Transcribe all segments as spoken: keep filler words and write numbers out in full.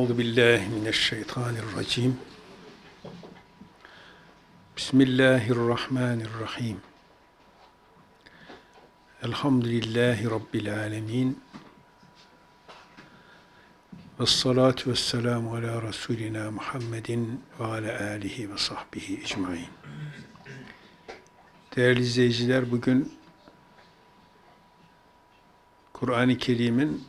Euzu billahi mineşşeytanirracim. Bismillahirrahmanirrahim. Elhamdülillahi Rabbil alemin. Vessalatu vesselamu ala Resulina Muhammedin ve ala alihi ve sahbihi ecmain. Değerli izleyiciler, bugün Kur'an-ı Kerim'in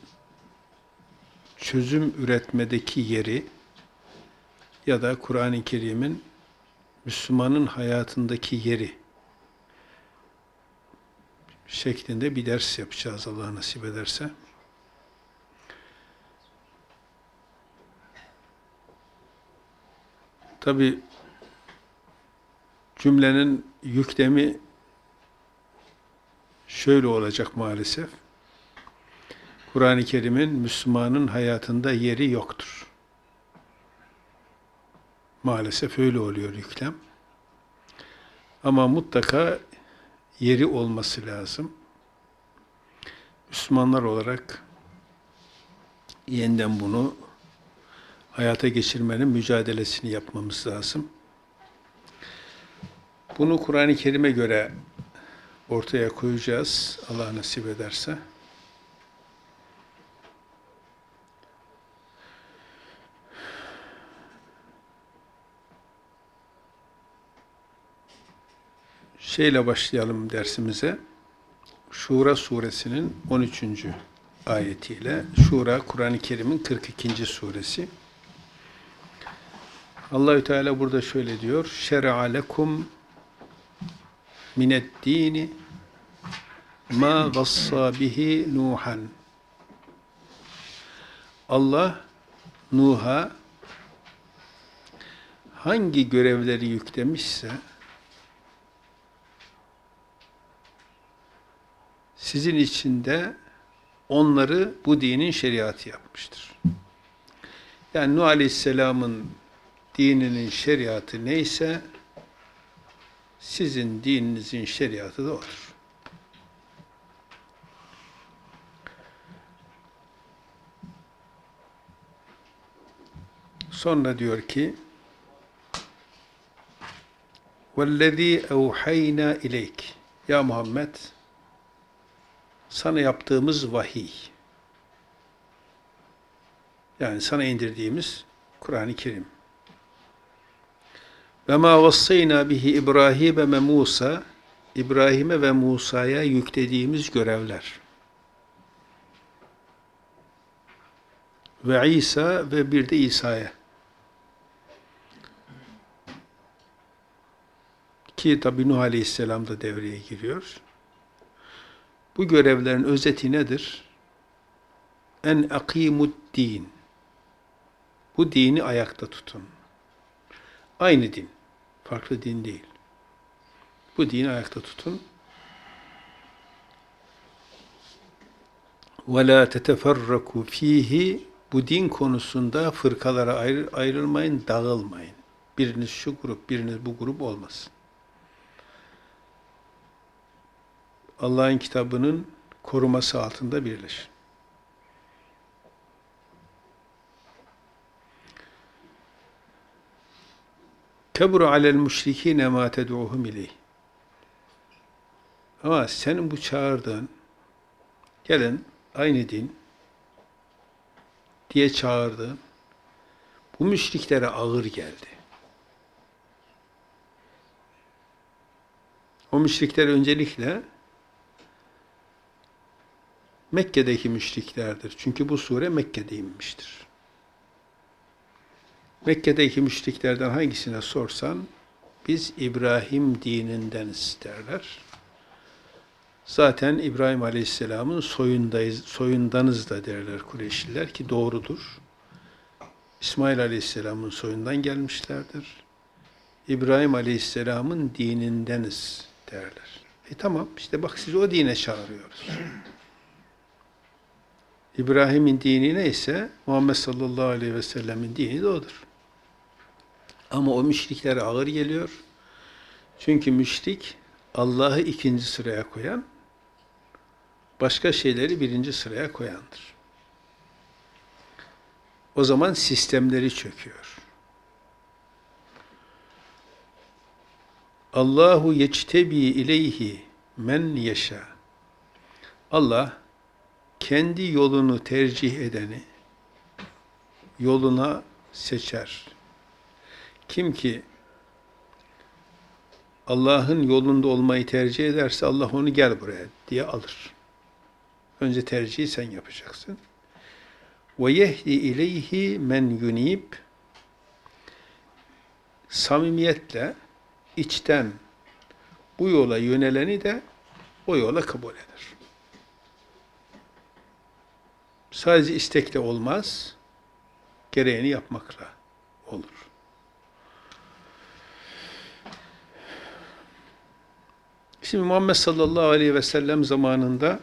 çözüm üretmedeki yeri ya da Kur'an-ı Kerim'in Müslümanın hayatındaki yeri şeklinde bir ders yapacağız Allah nasip ederse. Tabi cümlenin yüklemi şöyle olacak maalesef. Kur'an-ı Kerim'in Müslümanın hayatında yeri yoktur. Maalesef öyle oluyor yüklem. Ama mutlaka yeri olması lazım. Müslümanlar olarak yeniden bunu hayata geçirmenin mücadelesini yapmamız lazım. Bunu Kur'an-ı Kerim'e göre ortaya koyacağız Allah nasip ederse. Şeyle başlayalım dersimize. Şura suresinin on üçüncü ayetiyle. Şura, Kur'an-ı Kerim'in kırk ikinci suresi. Allahü Teala burada şöyle diyor: "Şer'a lekum mined-dini ma gassa bihi Nuhan." Allah Nuh'a hangi görevleri yüklemişse sizin için de onları bu dinin şeriatı yapmıştır. Yani Nuh Aleyhisselam'ın dininin şeriatı neyse sizin dininizin şeriatı da odur. Sonra diyor ki وَالَّذ۪ي اَوْحَيْنَا اِلَيْكِ Ya Muhammed, sana yaptığımız vahiy, yani sana indirdiğimiz Kur'an-ı Kerim. Ve ma vassayna bihi İbrahim ve Musa, İbrahim'e ve Musa'ya yüklediğimiz görevler. Ve İsa ve bir de İsa'ya. Ki tabi Nuh Aleyhisselam da devreye giriyor. Bu görevlerin özeti nedir? En akimu'd-din. Bu dini ayakta tutun. Aynı din. Farklı din değil. Bu dini ayakta tutun. وَلَا تَتَفَرَّكُوا ف۪يهِ Bu din konusunda fırkalara ayrı, ayrılmayın, dağılmayın. Biriniz şu grup, biriniz bu grup olmasın. Allah'ın kitabının koruması altında birleşin. Kebru alel müşrikîne mâ ted'uhum ileyh. Ama senin bu çağırdığın, gelin aynı din diye çağırdığın, bu müşriklere ağır geldi. O müşrikler öncelikle Mekke'deki müşriklerdir. Çünkü bu sure Mekke'de inmiştir. Mekke'deki müşriklerden hangisine sorsan, biz İbrahim dinindeniz derler. Zaten İbrahim Aleyhisselam'ın soyundayız, soyundanız da derler Kureyşliler ki doğrudur. İsmail Aleyhisselam'ın soyundan gelmişlerdir. İbrahim Aleyhisselam'ın dinindeniz derler. E tamam, işte bak sizi o dine çağırıyoruz. İbrahim'in dini neyse Muhammed sallallahu aleyhi ve sellemin dini de odur. Ama o müşriklere ağır geliyor. Çünkü müşrik Allah'ı ikinci sıraya koyan, başka şeyleri birinci sıraya koyandır. O zaman sistemleri çöküyor. Allahu yectebi ileyhi men yeşâ. Allah kendi yolunu tercih edeni yoluna seçer. Kim ki Allah'ın yolunda olmayı tercih ederse Allah onu gel buraya diye alır. Önce tercihi sen yapacaksın. Ve yehdi ileyhi men yunib. Samimiyetle, içten bu yola yöneleni de o yola kabul eder. Sadece istekle olmaz, gereğini yapmakla olur. Şimdi Muhammed sallallahu aleyhi ve sellem zamanında,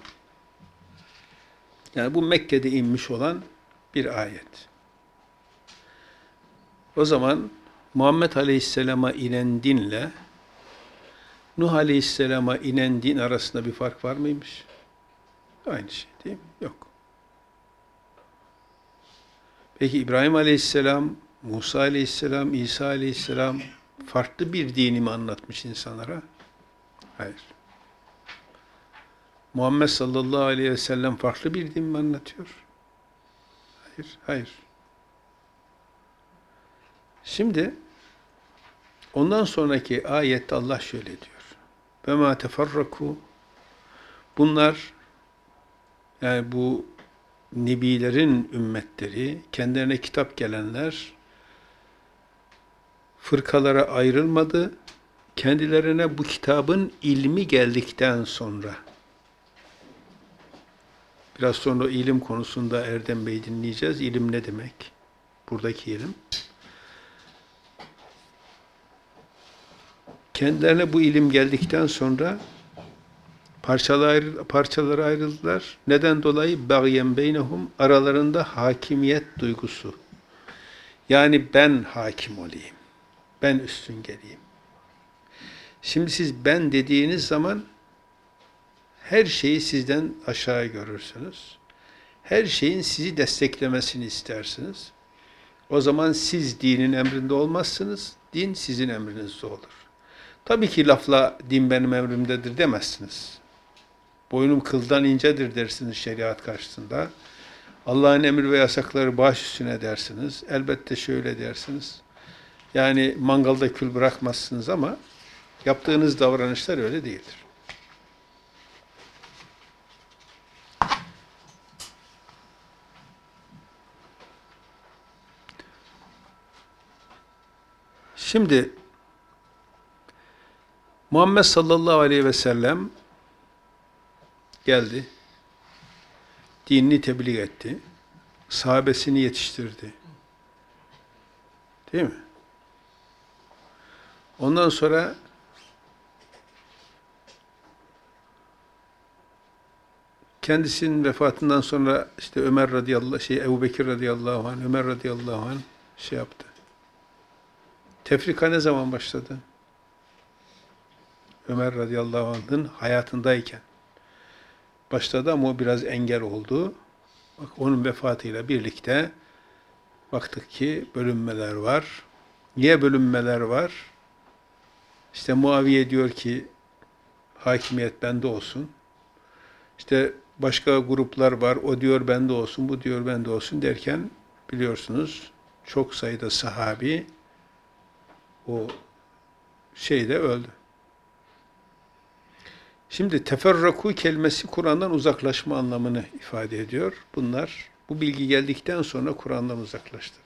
yani bu Mekke'de inmiş olan bir ayet. O zaman Muhammed aleyhisselama inen dinle Nuh aleyhisselama inen din arasında bir fark var mıymış? Aynı şey değil mi? Yok. Peki İbrahim aleyhisselam, Musa aleyhisselam, İsa aleyhisselam farklı bir dini mi anlatmış insanlara? Hayır. Muhammed sallallahu aleyhi ve sellem farklı bir din mi anlatıyor? Hayır, hayır. Şimdi ondan sonraki ayette Allah şöyle diyor. Ve ma teferraku. Bunlar, yani bu nebilerin ümmetleri, kendilerine kitap gelenler fırkalara ayrılmadı. Kendilerine bu kitabın ilmi geldikten sonra, biraz sonra ilim konusunda Erdem Bey dinleyeceğiz. İlim ne demek? Buradaki ilim. Kendilerine bu ilim geldikten sonra parçalar, parçalara ayrıldılar. Neden dolayı? Bagyen beynehum, aralarında hakimiyet duygusu. Yani ben hakim olayım. Ben üstün geleyim. Şimdi siz ben dediğiniz zaman her şeyi sizden aşağı görürsünüz. Her şeyin sizi desteklemesini istersiniz. O zaman siz dinin emrinde olmazsınız. Din sizin emrinizde olur. Tabii ki lafla din benim emrimdedir demezsiniz. Boynum kıldan incedir dersiniz şeriat karşısında. Allah'ın emir ve yasakları baş üstüne dersiniz. Elbette şöyle dersiniz. Yani mangalda kül bırakmazsınız ama yaptığınız davranışlar öyle değildir. Şimdi Muhammed sallallahu aleyhi ve sellem geldi, dinini tebliğ etti, sahabesini yetiştirdi. Değil mi? Ondan sonra kendisinin vefatından sonra işte Ömer radıyallahu şey Ebu Bekir radıyallahu anh, Ömer radıyallahu anh şey yaptı. Tefrika ne zaman başladı? Ömer radıyallahu anh'ın hayatındayken başladı ama o biraz engel oldu. Bak, onun vefatıyla birlikte baktık ki bölünmeler var. Niye bölünmeler var? İşte Muaviye diyor ki hakimiyet bende olsun. İşte başka gruplar var. O diyor bende olsun, bu diyor bende olsun derken biliyorsunuz çok sayıda sahabi o şeyde öldü. Şimdi teferraku kelimesi Kur'an'dan uzaklaşma anlamını ifade ediyor. Bunlar bu bilgi geldikten sonra Kur'an'dan uzaklaştılar.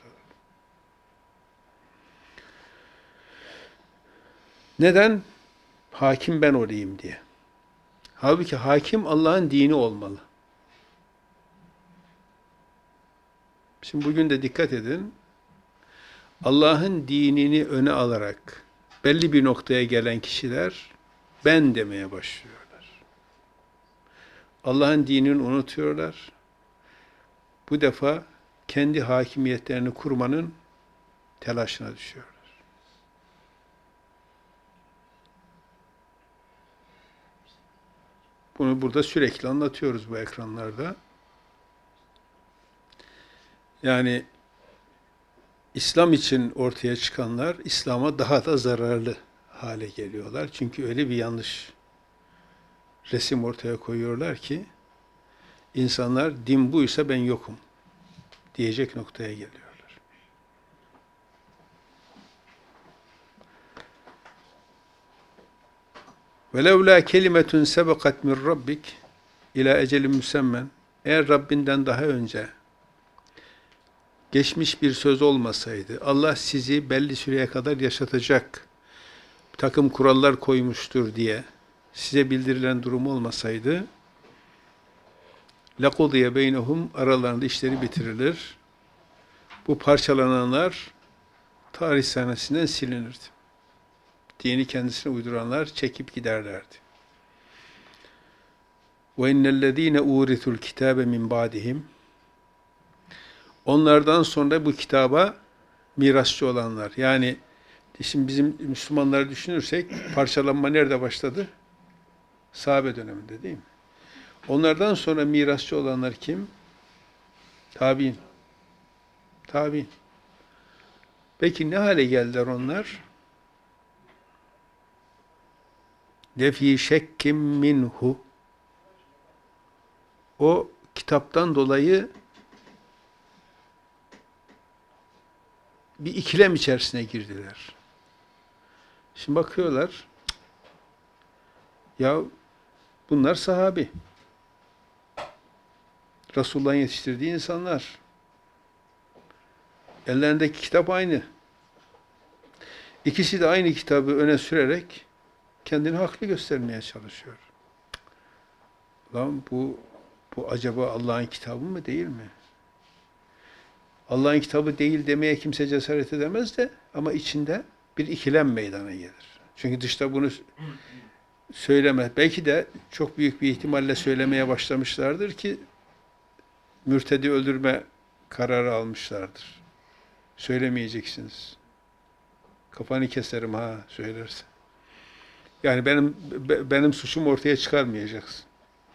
Neden? Hakim ben olayım diye. Halbuki hakim Allah'ın dini olmalı. Şimdi bugün de dikkat edin. Allah'ın dinini öne alarak belli bir noktaya gelen kişiler ben demeye başlıyorlar. Allah'ın dinini unutuyorlar. Bu defa kendi hakimiyetlerini kurmanın telaşına düşüyorlar. Bunu burada sürekli anlatıyoruz bu ekranlarda. Yani İslam için ortaya çıkanlar İslam'a daha da zararlı hale geliyorlar. Çünkü öyle bir yanlış resim ortaya koyuyorlar ki insanlar din buysa ben yokum diyecek noktaya geliyorlar. وَلَوْلَا كَلِمَةٌ سَبَقَتْ مِنْ رَبِّكَ اِلَى اَجَلٍ مُسَمَّنْ Eğer Rabbinden daha önce geçmiş bir söz olmasaydı, Allah sizi belli süreye kadar yaşatacak, bir takım kurallar koymuştur diye size bildirilen durum olmasaydı, لَقُضِيَ بَيْنَهُمْ Aralarında işleri bitirilir. Bu parçalananlar tarih sahnesinden silinirdi. Dini kendisine uyduranlar çekip giderlerdi. وَاِنَّ الَّذ۪ينَ اُورِثُ الْكِتَابَ مِنْ بَعْدِهِمْ Onlardan sonra bu kitaba mirasçı olanlar. Yani şimdi bizim Müslümanları düşünürsek parçalanma nerede başladı? Sahabe döneminde değil mi? Onlardan sonra mirasçı olanlar kim? Tabi'in. Tabi'in. Peki ne hale geldiler onlar? Lefî şekkim minhu. O kitaptan dolayı bir ikilem içerisine girdiler. Şimdi bakıyorlar, ya bunlar sahabi. Resulullah'ın yetiştirdiği insanlar. Ellerindeki kitap aynı. İkisi de aynı kitabı öne sürerek kendini haklı göstermeye çalışıyor. Lan bu bu acaba Allah'ın kitabı mı değil mi? Allah'ın kitabı değil demeye kimse cesaret edemez de ama içinde bir ikilem meydana gelir. Çünkü dışta bunu söyleme. Belki de çok büyük bir ihtimalle söylemeye başlamışlardır ki mürtedi öldürme kararı almışlardır. Söylemeyeceksiniz. Kafanı keserim ha söylersen. Yani benim benim suçum ortaya çıkarmayacaksın.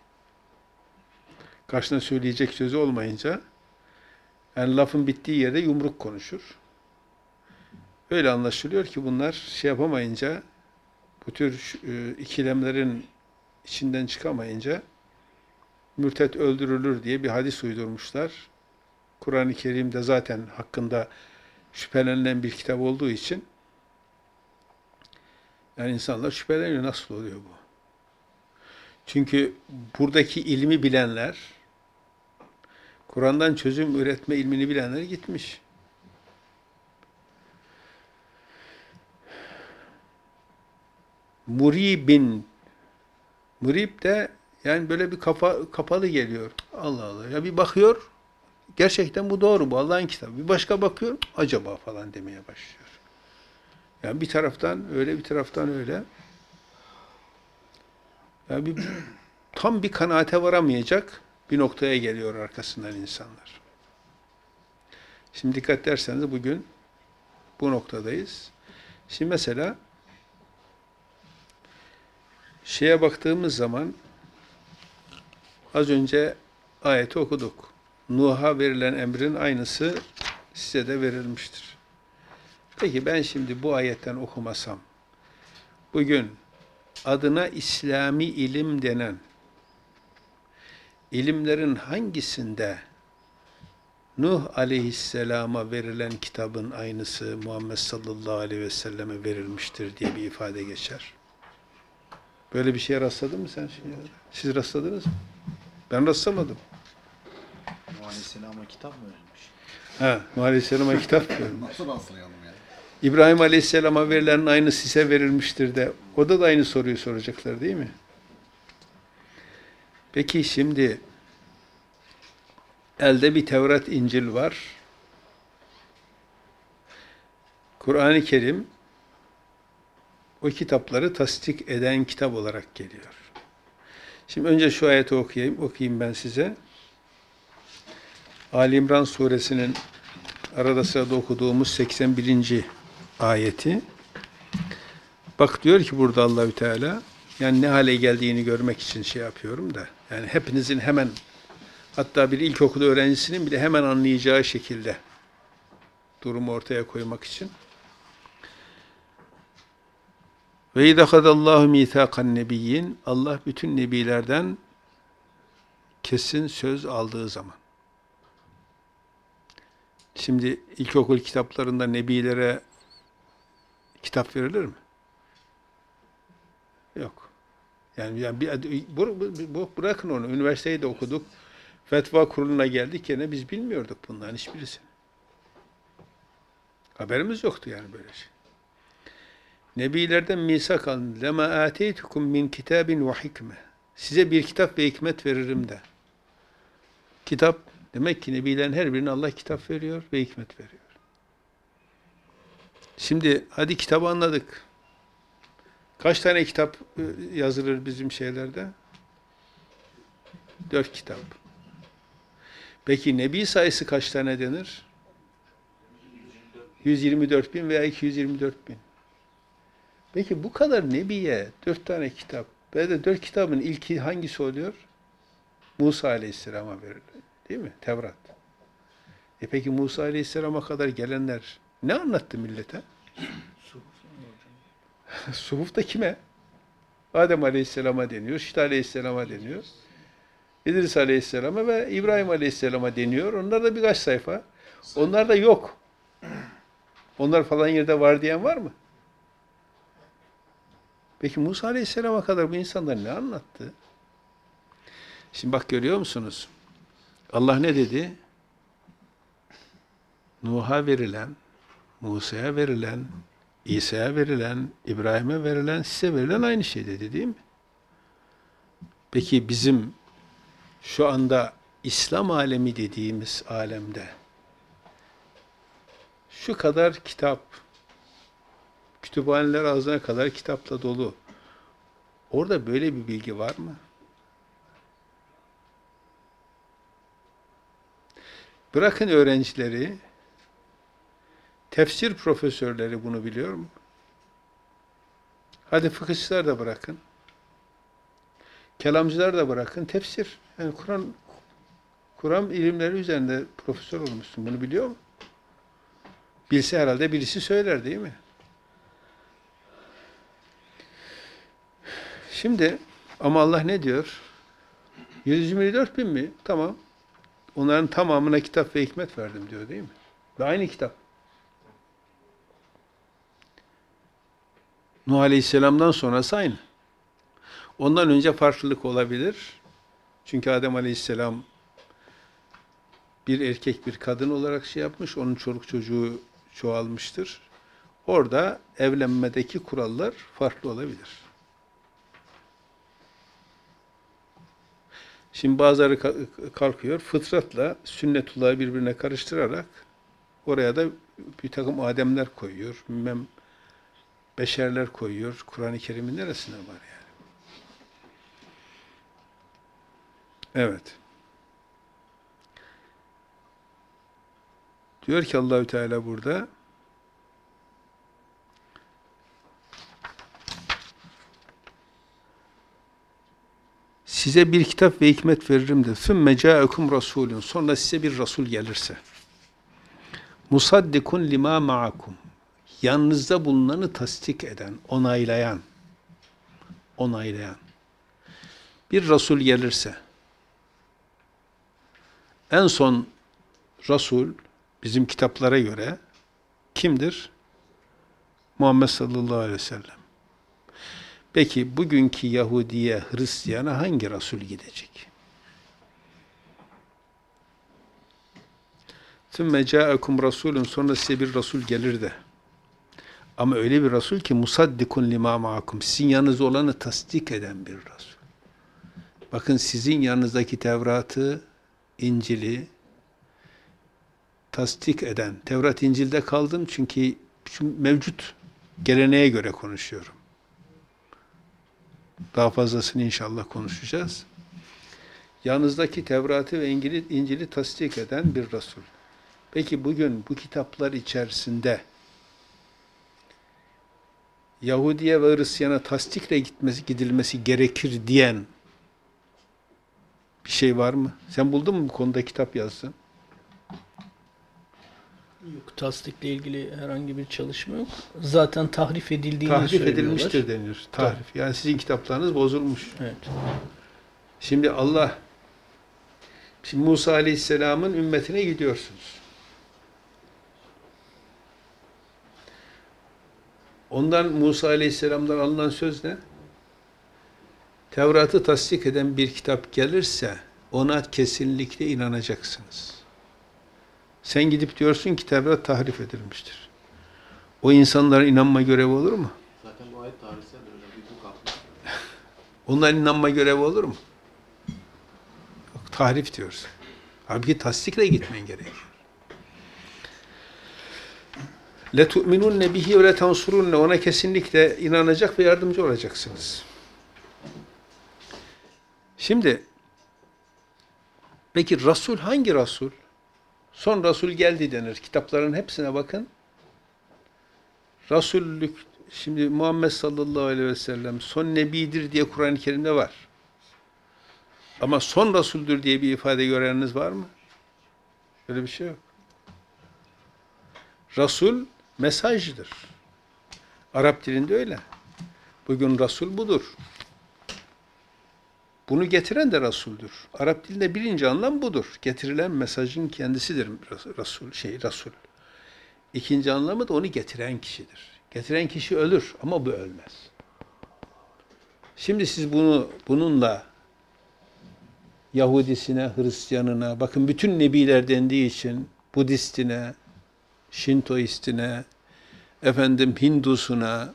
Karşına söyleyecek sözü olmayınca yani lafın bittiği yerde yumruk konuşur. Öyle anlaşılıyor ki bunlar şey yapamayınca bu tür e, ikilemlerin içinden çıkamayınca mürtet öldürülür diye bir hadis uydurmuşlar. Kur'an-ı Kerim'de zaten hakkında şüphelenilen bir kitap olduğu için yani insanlar şüpheleniyor. Nasıl oluyor bu? Çünkü buradaki ilmi bilenler, Kur'an'dan çözüm üretme ilmini bilenler gitmiş. Muribin, murib de yani böyle bir kafa, kapalı geliyor. Allah Allah. Ya bir bakıyor, gerçekten bu doğru, bu Allah'ın kitabı. Bir başka bakıyor, acaba falan demeye başlıyor. Yani bir taraftan öyle, bir taraftan öyle. Yani bir, tam bir kanaate varamayacak bir noktaya geliyor arkasından insanlar. Şimdi dikkat ederseniz bugün bu noktadayız. Şimdi mesela şeye baktığımız zaman az önce ayeti okuduk. Nuh'a verilen emrin aynısı size de verilmiştir. Peki ben şimdi bu ayetten okumasam, bugün adına İslami ilim denen ilimlerin hangisinde Nuh aleyhisselama verilen kitabın aynısı Muhammed sallallahu aleyhi ve selleme verilmiştir diye bir ifade geçer? Böyle bir şeye rastladın mı sen? Siz rastladınız mı? Ben rastlamadım. Nuh aleyhisselama kitap mı verilmiş? Ha, Nuh aleyhisselama kitap verilmiş. Nasıl rastlayalım yani? İbrahim aleyhisselama verilenin aynı size verilmiştir de o da da aynı soruyu soracaklar değil mi? Peki şimdi elde bir Tevrat, İncil var. Kur'an-ı Kerim o kitapları tasdik eden kitap olarak geliyor. Şimdi önce şu ayeti okuyayım, okuyayım ben size. Ali İmran suresinin arada sırada okuduğumuz seksen birinci ayeti. Bak diyor ki burada Allahü Teala, yani ne hale geldiğini görmek için şey yapıyorum da, yani hepinizin hemen, hatta bir ilkokul öğrencisinin bile hemen anlayacağı şekilde durumu ortaya koymak için. Ve idâhadallahu mîthâkan nebiyyin, Allah bütün nebilerden kesin söz aldığı zaman. Şimdi ilkokul kitaplarında nebilere kitap verilir mi? Yok. Yani, yani bir, bu, bu, bırakın onu. Üniversiteyi de okuduk. Fetva kuruluna geldik gene biz bilmiyorduk bunların hiçbirisini. Haberimiz yoktu yani böyle şey. Nebilerden misak alın. Lema ateytukum min kitabin ve hikme. Size bir kitap ve hikmet veririm de. Kitap, demek ki nebilerin her birine Allah kitap veriyor ve hikmet veriyor. Şimdi hadi kitabı anladık. Kaç tane kitap yazılır bizim şeylerde? Dört kitap. Peki nebi sayısı kaç tane denir? yüz yirmi dört bin veya iki yüz yirmi dört bin. Peki bu kadar nebiye dört tane kitap ve de dört kitabın ilki hangisi oluyor? Musa Aleyhisselam'a verilir. Değil mi? Tevrat. E peki Musa Aleyhisselam'a kadar gelenler ne anlattı millete? Suhuf da kime? Adem Aleyhisselam'a deniyor, Şit Aleyhisselam'a deniyor. İdris Aleyhisselam'a ve İbrahim Aleyhisselam'a deniyor. Onlar da birkaç sayfa. Onlar da yok. Onlar falan yerde var diyen var mı? Peki Musa Aleyhisselam'a kadar bu insanlar ne anlattı? Şimdi bak görüyor musunuz? Allah ne dedi? Nuh'a verilen, Musa'ya verilen, İsa'ya verilen, İbrahim'e verilen, size verilen aynı şey dedi değil mi? Peki bizim şu anda İslam alemi dediğimiz alemde şu kadar kitap, kütüphaneler ağzına kadar kitapla dolu. Orada böyle bir bilgi var mı? Bırakın öğrencileri, tefsir profesörleri bunu biliyor mu? Hadi fıkıhçılar da bırakın. Kelamcılar da bırakın. Tefsir. Yani Kur'an Kur'an ilimleri üzerinde profesör olmuşsun. Bunu biliyor mu? Bilse herhalde birisi söyler değil mi? Şimdi ama Allah ne diyor? yüz yirmi dört bin mi? Tamam. Onların tamamına kitap ve hikmet verdim diyor değil mi? Ve aynı kitap. Nuh Aleyhisselam'dan sonrası aynı. Ondan önce farklılık olabilir. Çünkü Adem Aleyhisselam bir erkek bir kadın olarak şey yapmış, onun çoluk çocuğu çoğalmıştır. Orada evlenmedeki kurallar farklı olabilir. Şimdi bazıları kalkıyor, fıtratla sünnetullahı birbirine karıştırarak oraya da bir takım ademler koyuyor, bilmem beşerler koyuyor. Kur'an-ı Kerim'in neresine var yani? Evet. Diyor ki Allahü Teala burada size bir kitap ve hikmet veririm de ثُمَّ جَاءَكُمْ رَسُولٌ sonra size bir Resul gelirse musaddikun lima ma'akum yanınızda bulunanı tasdik eden, onaylayan onaylayan bir Resul gelirse en son Resul bizim kitaplara göre kimdir? Muhammed sallallahu aleyhi ve sellem. Peki bugünkü Yahudiye, Hristiyana hangi Resul gidecek? ثُمَّ جَاءَكُمْ رَسُولٌ sonra size bir Resul gelir de ama öyle bir Resul ki musaddikun lima ma'akum sizin yanınızda olanı tasdik eden bir Resul. Bakın sizin yanınızdaki Tevrat'ı, İncil'i tasdik eden, Tevrat İncil'de kaldım çünkü mevcut geleneğe göre konuşuyorum. Daha fazlasını inşallah konuşacağız. Yanınızdaki Tevrat'ı ve İncil'i, İncil'i tasdik eden bir Resul. Peki bugün bu kitaplar içerisinde Yahudiye ve Hristiyana tasdikle gitmesi, gidilmesi gerekir diyen bir şey var mı? Sen buldun mu bu konuda kitap yazsın? Yok, tasdikle ilgili herhangi bir çalışma yok. Zaten tahrif edildiğini Tahrif söylüyorlar. edilmiştir deniyor. Tahrif. Yani sizin kitaplarınız bozulmuş. Evet. Şimdi Allah, şimdi Musa Aleyhisselam'ın ümmetine gidiyorsunuz. Ondan, Musa Aleyhisselam'dan alınan söz ne? Tevrat'ı tasdik eden bir kitap gelirse ona kesinlikle inanacaksınız. Sen gidip diyorsun ki Tevrat tahrif edilmiştir. O insanlara inanma görevi olur mu? Zaten bu ayet tarihseldir hocam. Bir bu kalkmış. Onların inanma görevi olur mu? Yok, tahrif diyoruz. Halbuki tasdikle gitmen gerekiyor. لَتُؤْمِنُنَّ بِهِ وَلَتَنْصُرُنَّ Ona kesinlikle inanacak ve yardımcı olacaksınız. Şimdi, peki Resul hangi Resul? Son Resul geldi denir. Kitapların hepsine bakın. Resullük, şimdi Muhammed sallallahu aleyhi ve sellem son nebidir diye Kur'an-ı Kerim'de var. Ama son Resul'dür diye bir ifade göreniniz var mı? Öyle bir şey yok. Resul mesajdır. Arap dilinde öyle. Bugün Resul budur. Bunu getiren de Resul'dür. Arap dilinde birinci anlam budur. Getirilen mesajın kendisidir Resul, şey Resul. İkinci anlamı da onu getiren kişidir. Getiren kişi ölür ama bu ölmez. Şimdi siz bunu bununla Yahudisine, Hristiyanına, bakın bütün nebiler dendiği için Budistine, Şintoistine, efendim Hindusuna,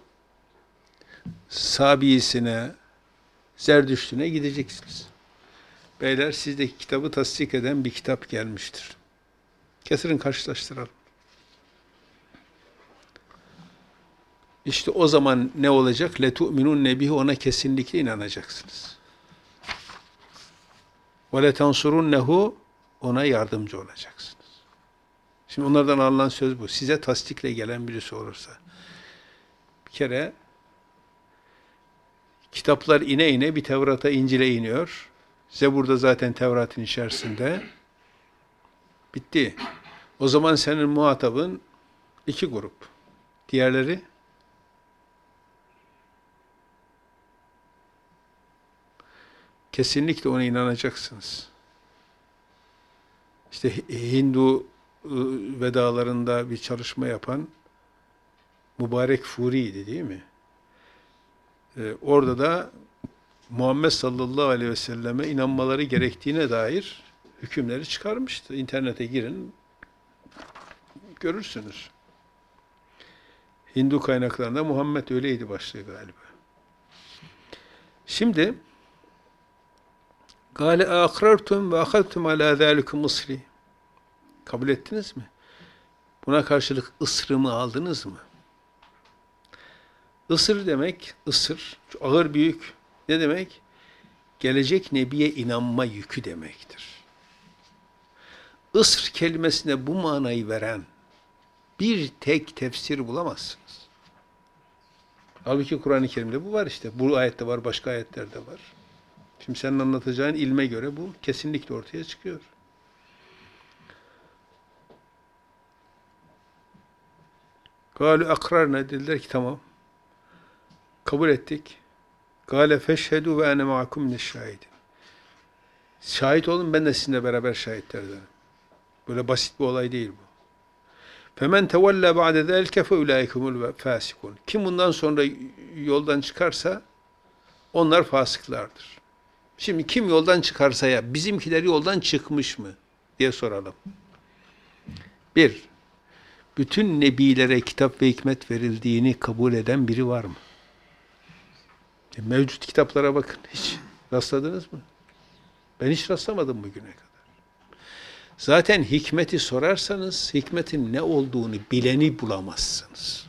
Sabiisine, Zerdüştüne gideceksiniz. Beyler, sizdeki kitabı tasdik eden bir kitap gelmiştir. Getirin karşılaştıralım. İşte o zaman ne olacak? لَتُؤْمِنُنَّ بِهِ Ona kesinlikle inanacaksınız. وَلَتَنْصُرُنَّهُ Ona yardımcı olacaksınız. Şimdi onlardan alınan söz bu. Size tasdikle gelen birisi olursa. Bir kere kitaplar ine ine bir Tevrat'a, İncil'e iniyor. Zebur'da zaten Tevrat'ın içerisinde. Bitti. O zaman senin muhatabın iki grup. Diğerleri kesinlikle ona inanacaksınız. İşte Hindu vedalarında bir çalışma yapan Mübarek Furi'ydi değil mi? Ee, orada da Muhammed sallallahu aleyhi ve selleme inanmaları gerektiğine dair hükümleri çıkarmıştı. İnternete girin, görürsünüz. Hindu kaynaklarında Muhammed öyleydi başlığı galiba. Şimdi Gâle âkrartum ve ahaltum alâ zâlikum ısri. Kabul ettiniz mi? Buna karşılık ısrımı aldınız mı? Isır demek, ısır, ağır büyük. Ne demek? Gelecek Nebi'ye inanma yükü demektir. Isr kelimesine bu manayı veren bir tek tefsir bulamazsınız. Halbuki Kur'an-ı Kerim'de bu var işte. Bu ayette var, başka ayetlerde var. Şimdi senin anlatacağın ilme göre bu kesinlikle ortaya çıkıyor. Galu akrarna dediler ki tamam. Kabul ettik. Gale feşhedü ve ene ma'akum mineşşahidin. Şahit olun, ben de sizinle beraber şahitlerdenim. Böyle basit bir olay değil bu. Femen tevella ba'de zelke fe ulaikumul fasikun. Kim bundan sonra yoldan çıkarsa onlar fasıklardır. Şimdi kim yoldan çıkarsa ya bizimkiler yoldan çıkmış mı diye soralım. Bir, bütün nebilere kitap ve hikmet verildiğini kabul eden biri var mı? E, mevcut kitaplara bakın. Hiç rastladınız mı? Ben hiç rastlamadım bugüne kadar. Zaten hikmeti sorarsanız hikmetin ne olduğunu bileni bulamazsınız.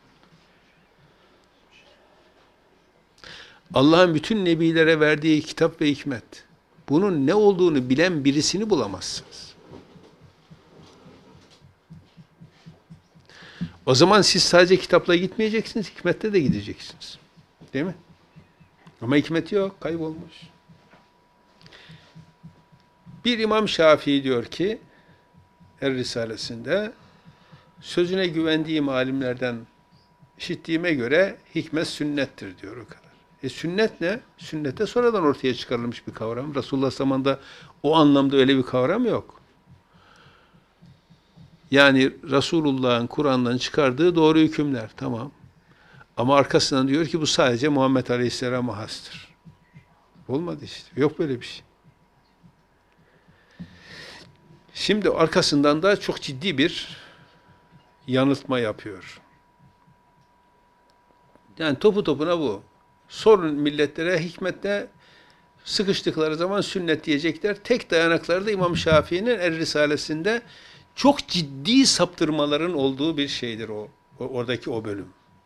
Allah'ın bütün nebilere verdiği kitap ve hikmet. Bunun ne olduğunu bilen birisini bulamazsınız. O zaman siz sadece kitapla gitmeyeceksiniz, hikmette de gideceksiniz. Değil mi? Ama hikmet yok, kaybolmuş. Bir İmam Şafii diyor ki, Er Risalesinde, sözüne güvendiğim alimlerden işittiğime göre hikmet sünnettir diyor o kadar. E sünnet ne? Sünnete sonradan ortaya çıkarılmış bir kavram. Resulullah zamanında o anlamda öyle bir kavram yok. Yani Resulullah'ın Kur'an'dan çıkardığı doğru hükümler. Tamam. Ama arkasından diyor ki bu sadece Muhammed Aleyhisselam'a hastır. Olmadı işte. Yok böyle bir şey. Şimdi arkasından da çok ciddi bir yanıltma yapıyor. Yani topu topuna bu. Sorun milletlere hikmette sıkıştıkları zaman sünnet diyecekler. Tek dayanakları da İmam Şafii'nin Er Risalesinde çok ciddi saptırmaların olduğu bir şeydir o. o oradaki o bölüm.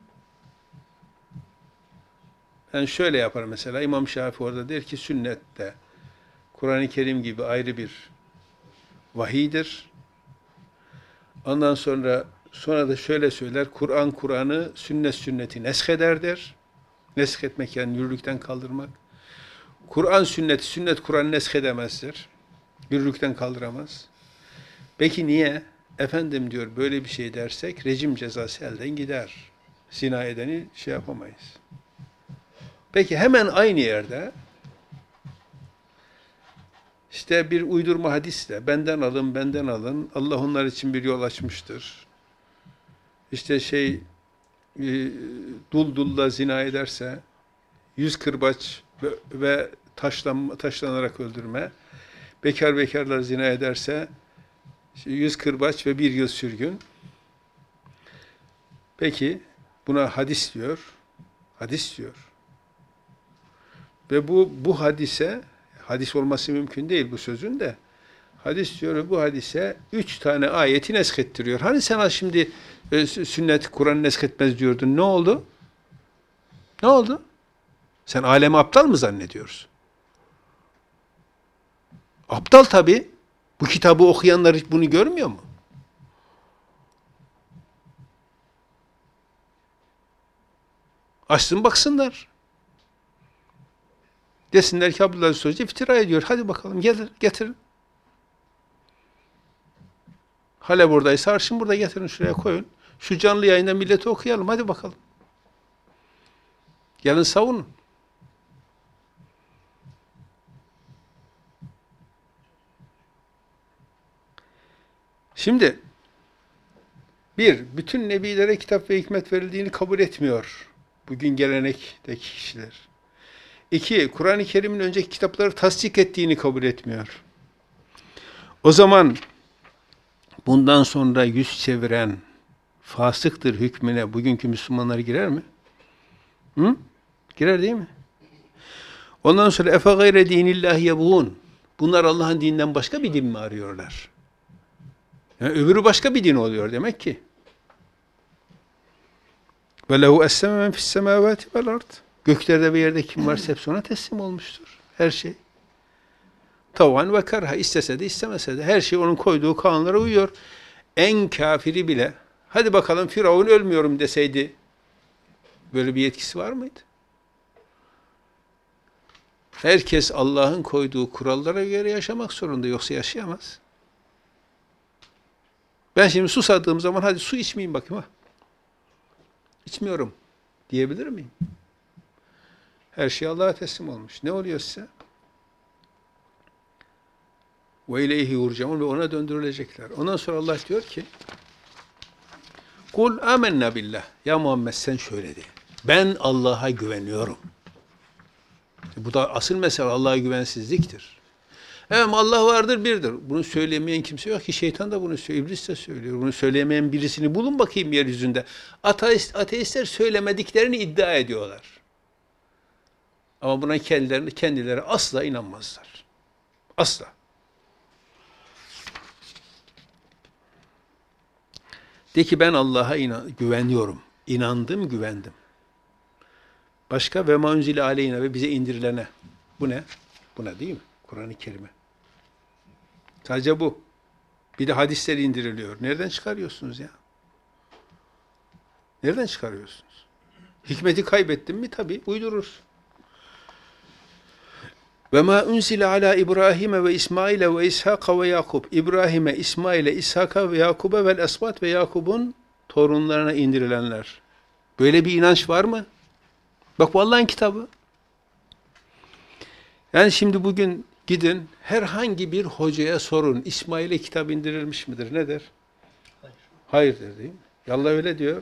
Yani şöyle yapar mesela İmam Şafii orada der ki sünnette Kur'an-ı Kerim gibi ayrı bir vahiydir. Ondan sonra sonra da şöyle söyler. Kur'an Kur'an'ı, sünnet sünneti nesheder der. Nesk etmek yani yürürlükten kaldırmak. Kur'an sünneti, sünnet Kur'an'ı neshedemezdir. Yürürlükten kaldıramaz. Peki niye? Efendim diyor böyle bir şey dersek rejim cezası elden gider. Zina edeni şey yapamayız. Peki hemen aynı yerde işte bir uydurma hadisle benden alın, benden alın. Allah onlar için bir yol açmıştır. İşte şey e, dul dulla zina ederse yüz kırbaç ve, ve taşlan, taşlanarak öldürme. Bekar bekarlar zina ederse işte yüz kırbaç ve bir yıl sürgün. Peki buna hadis diyor. Hadis diyor. Ve bu bu hadise hadis olması mümkün değil bu sözün de. Hadis diyor bu hadise üç tane ayeti neskettiriyor. Hani sana şimdi e, sünnet Kur'an nesketmez diyordun. Ne oldu? Ne oldu? Sen alemi aptal mı zannediyorsun? Aptal tabii. Bu kitabı okuyanlar hiç bunu görmüyor mu? Açsın baksınlar. Desinler ki Abdullah Sözcü iftira ediyor. Hadi bakalım getir, getirin. Hale buradaysa arşın burada getirin şuraya koyun. Şu canlı yayında millete okuyalım. Hadi bakalım. Gelin savunun. Şimdi bir, bütün nebilere kitap ve hikmet verildiğini kabul etmiyor. Bugün gelenekteki kişiler. İki, Kur'an-ı Kerim'in önceki kitapları tasdik ettiğini kabul etmiyor. O zaman bundan sonra yüz çeviren fasıktır hükmüne bugünkü Müslümanlar girer mi? Hı? Girer değil mi? Ondan sonra efe gayre dinillahi yebğun. Bunlar Allah'ın dininden başka bir din mi arıyorlar? Yani öbürü başka bir din oluyor demek ki. Ve lehu esleme men fis semavati vel ard. Göklerde ve yerde kim varsa hepsi ona teslim olmuştur. Her şey. Tavan ve karha. İstese de istemese de her şey onun koyduğu kanunlara uyuyor. En kafiri bile hadi bakalım Firavun ölmüyorum deseydi böyle bir yetkisi var mıydı? Herkes Allah'ın koyduğu kurallara göre yaşamak zorunda. Yoksa yaşayamaz. Ben şimdi susadığım zaman hadi su içmeyeyim bakayım ha. İçmiyorum diyebilir miyim? Her şey Allah'a teslim olmuş. Ne oluyor size? Ve ileyhi yurcaun ve ona döndürülecekler. Ondan sonra Allah diyor ki Kul amennâ billah. Ya Muhammed sen şöyle de. Ben Allah'a güveniyorum. Bu da asıl mesele Allah'a güvensizliktir. Evet Allah vardır birdir. Bunu söylemeyen kimse yok ki. Şeytan da bunu söylüyor. İblis de söylüyor. Bunu söylemeyen birisini bulun bakayım yeryüzünde. Ateist, ateistler söylemediklerini iddia ediyorlar. Ama buna kendileri, kendileri asla inanmazlar. Asla. De ki ben Allah'a inan güveniyorum. İnandım, güvendim. Başka ve ma unzile aleyna ve bize indirilene. Bu ne? Buna değil mi? Kur'an-ı Kerim'e. Sadece bu. Bir de hadisler indiriliyor. Nereden çıkarıyorsunuz ya? Nereden çıkarıyorsunuz? Hikmeti kaybettin mi? Tabii uydurur. Ve ma unzile ala İbrahim ve İsmail ve İshak ve Yakub. İbrahim'e, İsmail'e, İshak'a ve Yakub'a vel esbat ve Yakub'un torunlarına indirilenler. Böyle bir inanç var mı? Bak bu Allah'ın kitabı. Yani şimdi bugün gidin herhangi bir hocaya sorun. İsmail'e kitap indirilmiş midir? Ne der? Hayır. Hayır der değil mi? Allah öyle diyor.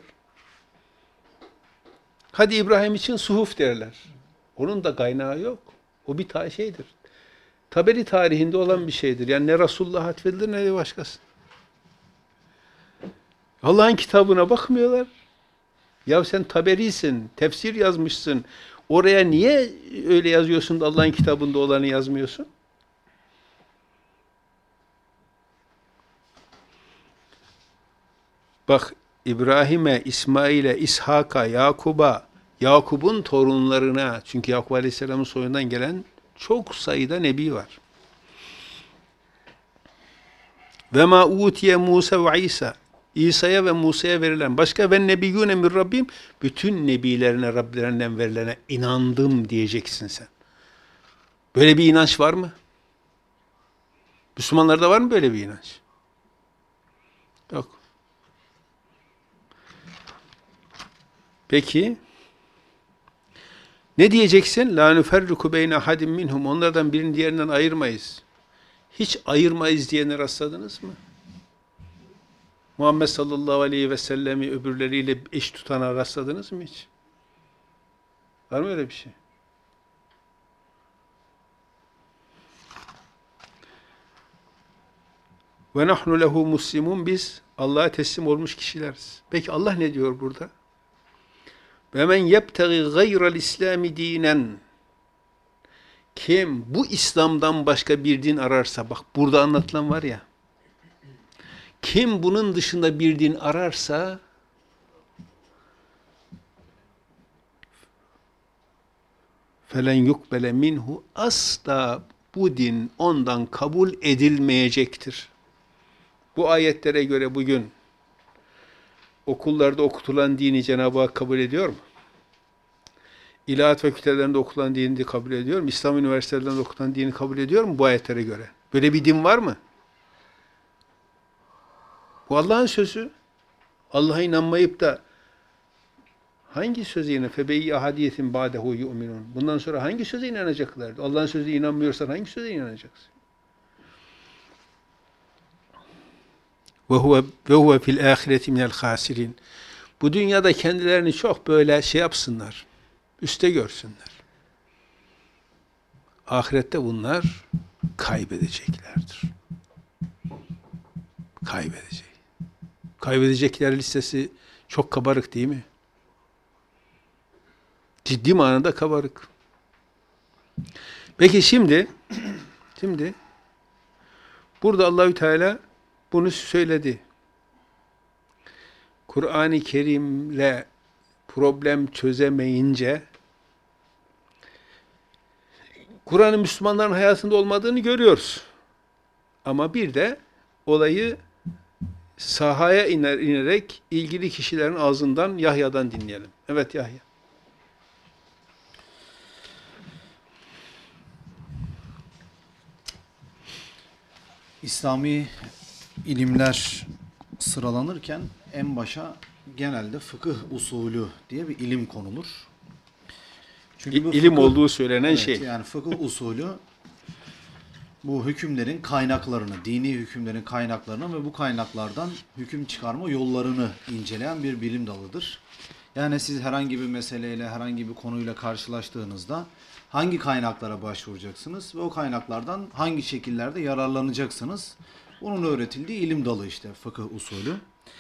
Hadi İbrahim için suhuf derler. Onun da kaynağı yok. O bir ta şeydir. Taberi tarihinde olan bir şeydir. Yani ne Resulullah'a atfedilir ne de başkası. Allah'ın kitabına bakmıyorlar. Ya sen taberisin, tefsir yazmışsın. Oraya niye öyle yazıyorsun da Allah'ın kitabında olanı yazmıyorsun? Bak İbrahim'e, İsmail'e, İshak'a, Yakub'a, Yakub'un torunlarına, çünkü Yakub Aleyhisselam'ın soyundan gelen çok sayıda nebi var. Ve ma utiye Musa ve İsa, İsa'ya ve Musa'ya verilen başka ve nebiyyûne min Rabbim, bütün nebilerine Rablerinden verilene inandım diyeceksin sen. Böyle bir inanç var mı? Müslümanlarda var mı böyle bir inanç? Yok. Peki ne diyeceksin? La nuferriku beyne hadim minhum. Onlardan birini diğerinden ayırmayız. Hiç ayırmayız diyene rastladınız mı? Muhammed sallallahu aleyhi ve sellemi öbürleriyle eş tutana rastladınız mı hiç? Var mı öyle bir şey? Ve nahnu lehu muslimun, biz Allah'a teslim olmuş kişileriz. Peki Allah ne diyor burada? Ve men yebtegi gayra'l İslami dinen, kim bu İslam'dan başka bir din ararsa, bak burada anlatılan var ya, kim bunun dışında bir din ararsa felen yukbele minhu, asla bu din ondan kabul edilmeyecektir. Bu ayetlere göre bugün okullarda okutulan dini Cenab-ı Hak kabul ediyor mu? İlahiyat fakültelerinde okutulan dini kabul ediyor mu? İslam üniversitelerinde okutulan dini kabul ediyor mu bu ayetlere göre? Böyle bir din var mı? Bu Allah'ın sözü. Allah'a inanmayıp da hangi söze yine febeyyi ahadiyetin ba'dehu yu'minun. Bundan sonra hangi söze inanacaklar? Allah'ın sözüne inanmıyorsan hangi söze inanacaksın? Ve huve ve huve fil ahireti minel hasirin. Bu dünyada kendilerini çok böyle şey yapsınlar. Üste görsünler. Ahirette bunlar kaybedeceklerdir. Kaybedecek. Kaybedecekler listesi çok kabarık değil mi? Ciddi manada kabarık. Peki şimdi şimdi burada Allahü Teala bunu söyledi. Kur'an-ı Kerim'le problem çözemeyince Kur'an'ın Müslümanların hayatında olmadığını görüyoruz. Ama bir de olayı sahaya iner, inerek ilgili kişilerin ağzından, Yahya'dan dinleyelim. Evet Yahya. İslami ilimler sıralanırken en başa genelde fıkıh usulü diye bir ilim konulur. Çünkü bu İlim fıkıh, olduğu söylenen evet, şey. yani fıkıh usulü bu hükümlerin kaynaklarını, dini hükümlerin kaynaklarını ve bu kaynaklardan hüküm çıkarma yollarını inceleyen bir bilim dalıdır. Yani siz herhangi bir meseleyle, herhangi bir konuyla karşılaştığınızda hangi kaynaklara başvuracaksınız ve o kaynaklardan hangi şekillerde yararlanacaksınız? Bunun öğretildiği ilim dalı işte fıkıh usulü.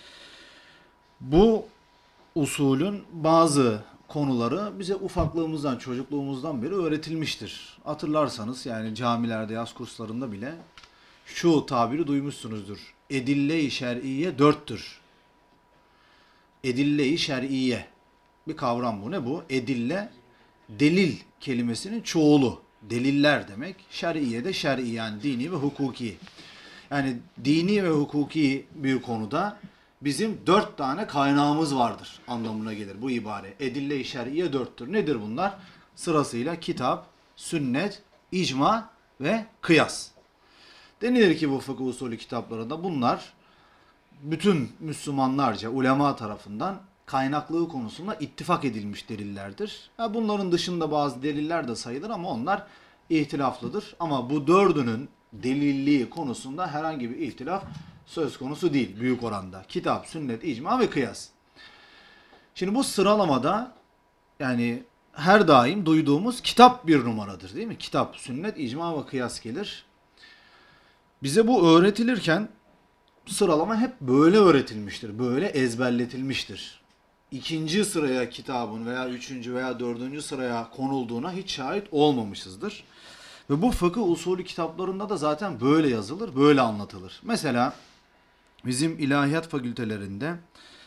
Bu usulün bazı konuları bize ufaklığımızdan, çocukluğumuzdan beri öğretilmiştir. Hatırlarsanız yani camilerde, yaz kurslarında bile şu tabiri duymuşsunuzdur. Edille-i şer'iye dörttür. Edille-i şer'iye. Bir kavram bu. Ne bu? Edille, delil kelimesinin çoğulu. Deliller demek. Şer'iye de şer'i, yani dini ve hukuki. Yani dini ve hukuki bir konuda bizim dört tane kaynağımız vardır anlamına gelir bu ibare. Edille-i şer'iye dörttür. Nedir bunlar? Sırasıyla kitap, sünnet, icma ve kıyas. Denilir ki bu fıkıh usulü kitaplarında bunlar bütün Müslümanlarca ulema tarafından kaynaklığı konusunda ittifak edilmiş delillerdir. Ha, bunların dışında bazı deliller de sayılır ama onlar ihtilaflıdır. Ama bu dördünün delilliği konusunda herhangi bir ihtilaf söz konusu değil büyük oranda. Kitap, sünnet, icma ve kıyas. Şimdi bu sıralamada yani her daim duyduğumuz kitap bir numaradır değil mi? Kitap, sünnet, icma ve kıyas gelir. Bize bu öğretilirken sıralama hep böyle öğretilmiştir. Böyle ezberletilmiştir. İkinci sıraya kitabın veya üçüncü veya dördüncü sıraya konulduğuna hiç şahit olmamışızdır. Ve bu fıkıh usulü kitaplarında da zaten böyle yazılır, böyle anlatılır. Mesela bizim ilahiyat fakültelerinde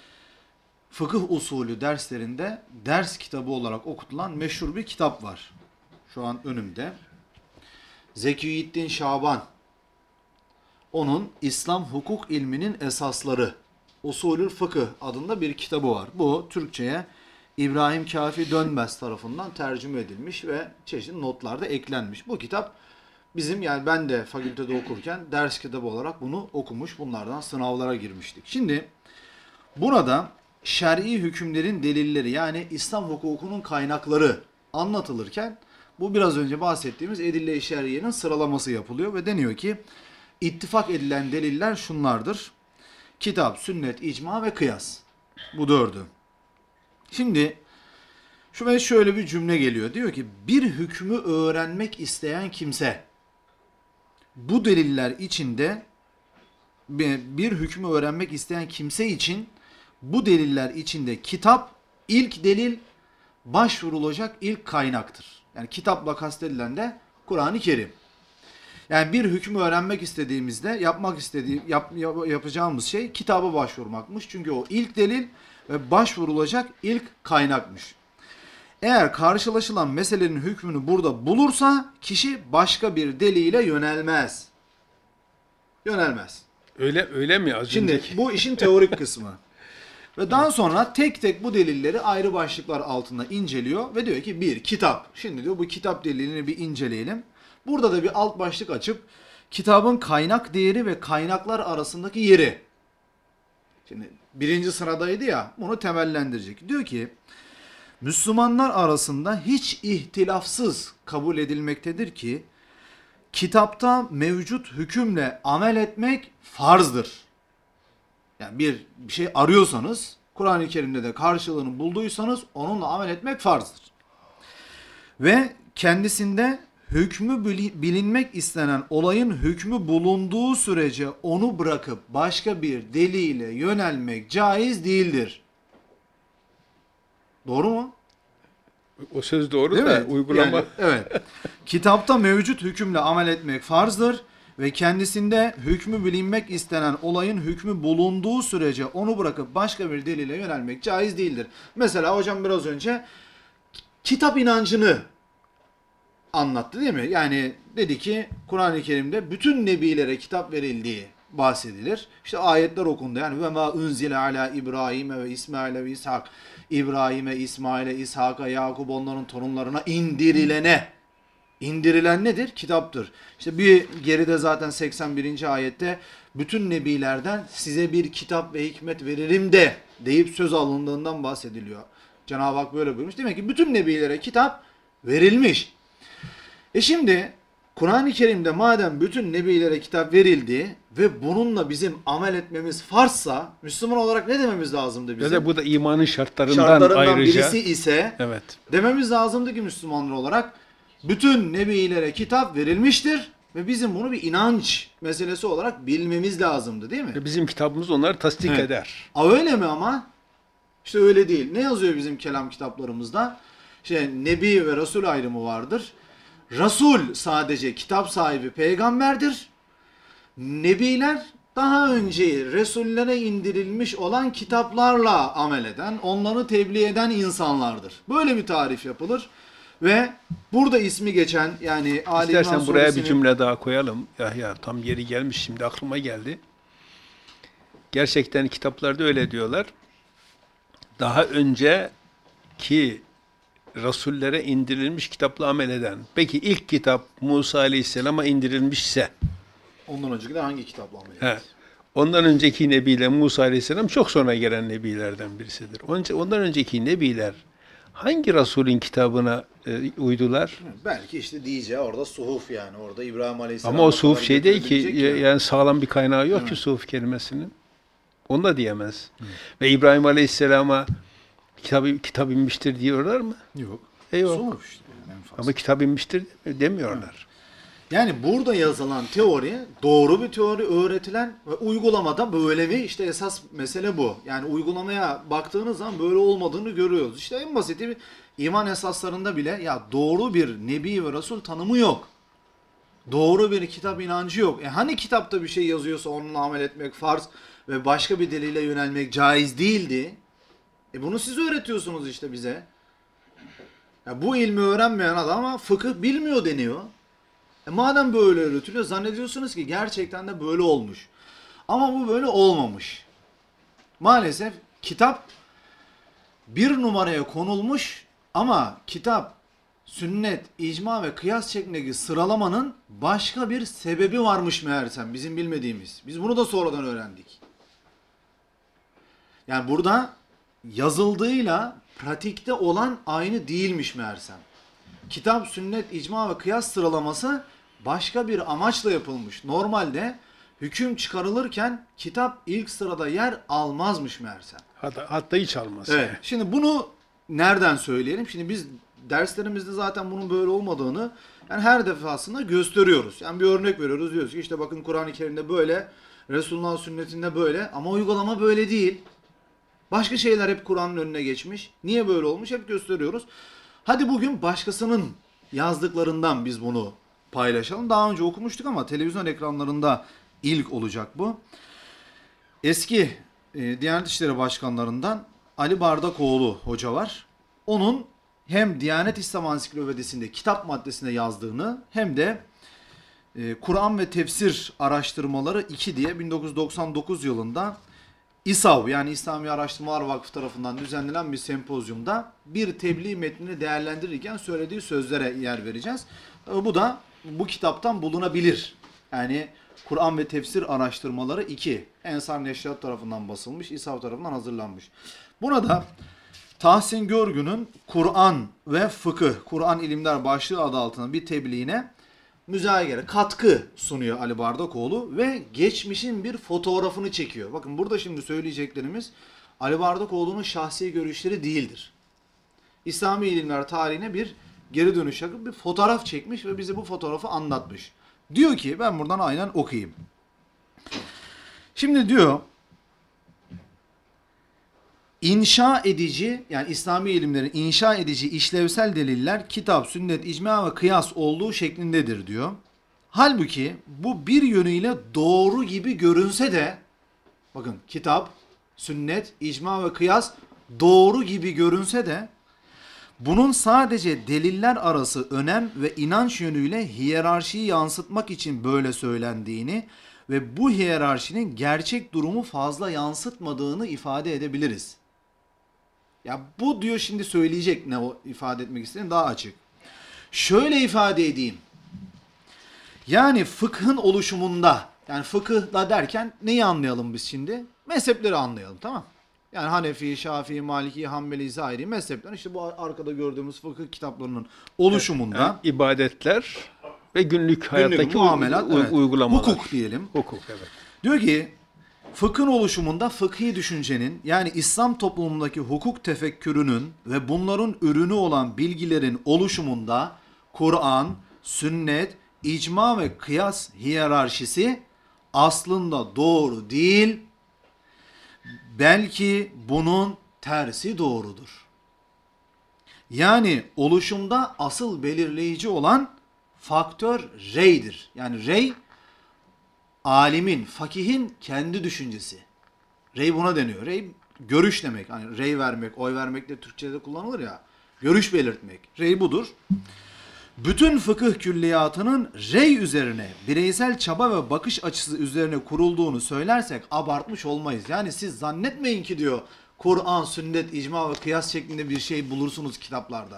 fıkıh usulü derslerinde ders kitabı olarak okutulan meşhur bir kitap var. Şu an önümde. Zekiyyettin Şaban. Onun İslam hukuk ilminin esasları, Usulül Fıkıh adında bir kitabı var. Bu Türkçe'ye İbrahim Kafi Dönmez tarafından tercüme edilmiş ve çeşitli notlarda eklenmiş. Bu kitap bizim, yani ben de fakültede okurken ders kitabı olarak bunu okumuş, bunlardan sınavlara girmiştik. Şimdi burada şer'i hükümlerin delilleri, yani İslam hukukunun kaynakları anlatılırken bu biraz önce bahsettiğimiz edille-i şer'iyenin sıralaması yapılıyor ve deniyor ki İttifak edilen deliller şunlardır. Kitap, sünnet, icma ve kıyas. Bu dördü. Şimdi şuraya şöyle bir cümle geliyor. Diyor ki bir hükmü öğrenmek isteyen kimse bu deliller içinde bir hükmü öğrenmek isteyen kimse için bu deliller içinde kitap ilk delil, başvurulacak ilk kaynaktır. Yani kitapla kastedilen de Kur'an-ı Kerim. Yani bir hükmü öğrenmek istediğimizde yapmak istediğim yap, yap, yapacağımız şey kitaba başvurmakmış. Çünkü o ilk delil ve başvurulacak ilk kaynakmış. Eğer karşılaşılan meselenin hükmünü burada bulursa kişi başka bir delile yönelmez. Yönelmez. Öyle öyle mi az Şimdi önceki? bu işin teorik kısmı. Ve daha sonra tek tek bu delilleri ayrı başlıklar altında inceliyor ve diyor ki bir, kitap. Şimdi diyor bu kitap delilini bir inceleyelim. Burada da bir alt başlık açıp kitabın kaynak değeri ve kaynaklar arasındaki yeri. Şimdi birinci sıradaydı ya, bunu temellendirecek. Diyor ki Müslümanlar arasında hiç ihtilafsız kabul edilmektedir ki kitapta mevcut hükümle amel etmek farzdır. Yani bir, bir şey arıyorsanız, Kur'an-ı Kerim'de de karşılığını bulduysanız onunla amel etmek farzdır. Ve kendisinde hükmü bilinmek istenen olayın hükmü bulunduğu sürece onu bırakıp başka bir delile yönelmek caiz değildir. Doğru mu? O söz doğru Değil da mi? uygulama. Yani, evet. Kitapta mevcut hükümle amel etmek farzdır ve kendisinde hükmü bilinmek istenen olayın hükmü bulunduğu sürece onu bırakıp başka bir delile yönelmek caiz değildir. Mesela hocam biraz önce kitap inancını anlattı değil mi? Yani dedi ki Kur'an-ı Kerim'de bütün nebilere kitap verildiği bahsedilir. İşte ayetler okundu. Yani ve ma unzile ala İbrahim'e ve İsmail'e ve İshak. İbrahim'e, İsmail'e, İshak'a, Yakup onların torunlarına indirilene. İndirilen nedir? Kitaptır. İşte bir geride zaten seksen birinci ayette bütün nebilerden size bir kitap ve hikmet veririm de deyip söz alındığından bahsediliyor. Cenab-ı Hak böyle buyurmuş. Demek ki bütün nebilere kitap verilmiş. E şimdi Kur'an-ı Kerim'de madem bütün nebilere kitap verildi ve bununla bizim amel etmemiz farzsa Müslüman olarak ne dememiz lazımdı bizim? Ya da bu da imanın şartlarından, Şartlarından ayrıca. birisi ise Evet. dememiz lazımdı ki Müslümanlar olarak bütün nebilere kitap verilmiştir ve bizim bunu bir inanç meselesi olarak bilmemiz lazımdı değil mi? Ve bizim kitabımız onları tasdik Evet. eder. A öyle mi ama? İşte öyle değil. Ne yazıyor bizim kelam kitaplarımızda? İşte Nebi ve Resul ayrımı vardır. Resul sadece kitap sahibi peygamberdir. Nebiler daha önce Resullere indirilmiş olan kitaplarla amel eden, onları tebliğ eden insanlardır. Böyle bir tarif yapılır. Ve burada ismi geçen yani Ali İmran İstersen buraya bir suresinin- cümle daha koyalım. Ya ya tam yeri gelmiş, şimdi aklıma geldi. Gerçekten kitaplarda öyle diyorlar. Daha önceki Rasullere indirilmiş kitapla amel eden. Peki ilk kitap Musa Aleyhisselam'a indirilmişse, Ondan önceki de hangi kitapla amel he, etti? ondan önceki nebiyle Musa Aleyhisselam çok sonra gelen nebilerden birisidir. Onca- Ondan önceki nebiler hangi Resulün kitabına e, uydular? Belki işte diyeceği orada suhuf yani. Orada İbrahim Aleyhisselam. Ama o suhuf şey değil ki, yani sağlam bir kaynağı yok Değil ki mi? suhuf kelimesinin. Onu da diyemez. Ve İbrahim Aleyhisselam'a kitap, kitap inmiştir diyorlar mı? Yok. E yok. Suhuf işte. Yani en fazla. Ama kitap inmiştir demiyorlar. Yani burada yazılan teori doğru bir teori, öğretilen ve uygulamada böyle mi? İşte esas mesele bu. Yani uygulamaya baktığınız zaman böyle olmadığını görüyoruz. İşte en basiti bir iman esaslarında bile ya doğru bir nebi ve resul tanımı yok. Doğru bir kitap inancı yok. E hani kitapta bir şey yazıyorsa onunla amel etmek farz ve başka bir delile yönelmek caiz değildi. E bunu siz öğretiyorsunuz işte bize. Ya bu ilmi öğrenmeyen adama fıkıh bilmiyor deniyor. E madem böyle öğretiliyor zannediyorsunuz ki gerçekten de böyle olmuş. Ama bu böyle olmamış. Maalesef kitap bir numaraya konulmuş ama kitap, sünnet, icma ve kıyas şeklindeki sıralamanın başka bir sebebi varmış meğersem bizim bilmediğimiz. Biz bunu da sonradan öğrendik. Yani burada yazıldığıyla pratikte olan aynı değilmiş meğersem. Kitap, sünnet, icma ve kıyas sıralaması başka bir amaçla yapılmış. Normalde hüküm çıkarılırken kitap ilk sırada yer almazmış meğersem. Hatta, hatta hiç almaz. Evet. Şimdi bunu nereden söyleyelim? Şimdi biz derslerimizde zaten bunun böyle olmadığını yani her defasında gösteriyoruz. Yani bir örnek veriyoruz. Diyoruz ki işte bakın Kur'an-ı Kerim'de böyle, Resulullah'ın sünnetinde böyle ama uygulama böyle değil. Başka şeyler hep Kur'an'ın önüne geçmiş. Niye böyle olmuş? Hep gösteriyoruz. Hadi bugün başkasının yazdıklarından biz bunu paylaşalım. Daha önce okumuştuk ama televizyon ekranlarında ilk olacak bu. Eski e, Diyanet İşleri Başkanlarından Ali Bardakoğlu hoca var. Onun hem Diyanet İslam Ansiklopedisi'nde kitap maddesinde yazdığını hem de e, Kur'an ve Tefsir Araştırmaları iki diye bin dokuz yüz doksan dokuz yılında İSAV yani İslami Araştırmalar Vakfı tarafından düzenlenen bir sempozyumda bir tebliğ metnini değerlendirirken söylediği sözlere yer vereceğiz. Bu da bu kitaptan bulunabilir. Yani Kur'an ve Tefsir Araştırmaları iki. Ensar Neşriyat tarafından basılmış, İSAV tarafından hazırlanmış. Buna da Tahsin Görgün'ün Kur'an ve Fıkıh, Kur'an İlimler başlığı adı altında bir tebliğine müzakere, katkı sunuyor Ali Bardakoğlu ve geçmişin bir fotoğrafını çekiyor. Bakın burada şimdi söyleyeceklerimiz Ali Bardakoğlu'nun şahsi görüşleri değildir. İslami ilimler tarihine bir geri dönüş yapıp bir fotoğraf çekmiş ve bize bu fotoğrafı anlatmış. Diyor ki ben buradan aynen okuyayım. Şimdi diyor İnşa edici yani İslami ilimlerin inşa edici işlevsel deliller kitap, sünnet, icma ve kıyas olduğu şeklindedir diyor. Halbuki bu bir yönüyle doğru gibi görünse de bakın kitap, sünnet, icma ve kıyas doğru gibi görünse de bunun sadece deliller arası önem ve inanç yönüyle hiyerarşiyi yansıtmak için böyle söylendiğini ve bu hiyerarşinin gerçek durumu fazla yansıtmadığını ifade edebiliriz. Ya bu diyor şimdi söyleyecek ne o ifade etmek istediğim daha açık. Şöyle ifade edeyim. Yani fıkhın oluşumunda yani fıkıhla derken neyi anlayalım biz şimdi? Mezhepleri anlayalım tamam. Yani Hanefi, Şafii, Maliki, Hanbeli, Zahiri mezhepler işte bu arkada gördüğümüz fıkıh kitaplarının oluşumunda Yani ibadetler ve günlük hayattaki günlük muamelat, u- evet. uygulamalar. Hukuk diyelim. Hukuk evet. Diyor ki fıkhın oluşumunda fıkhi düşüncenin yani İslam toplumundaki hukuk tefekkürünün ve bunların ürünü olan bilgilerin oluşumunda Kur'an, sünnet, icma ve kıyas hiyerarşisi aslında doğru değil, belki bunun tersi doğrudur. Yani oluşumda asıl belirleyici olan faktör reydir. Yani rey alimin, fakihin kendi düşüncesi. Rey buna deniyor. Rey görüş demek. Hani rey vermek, oy vermek de Türkçe'de kullanılır ya. Görüş belirtmek. Rey budur. Bütün fıkıh külliyatının rey üzerine, bireysel çaba ve bakış açısı üzerine kurulduğunu söylersek abartmış olmayız. Yani siz zannetmeyin ki diyor Kur'an, sünnet, icma ve kıyas şeklinde bir şey bulursunuz kitaplarda.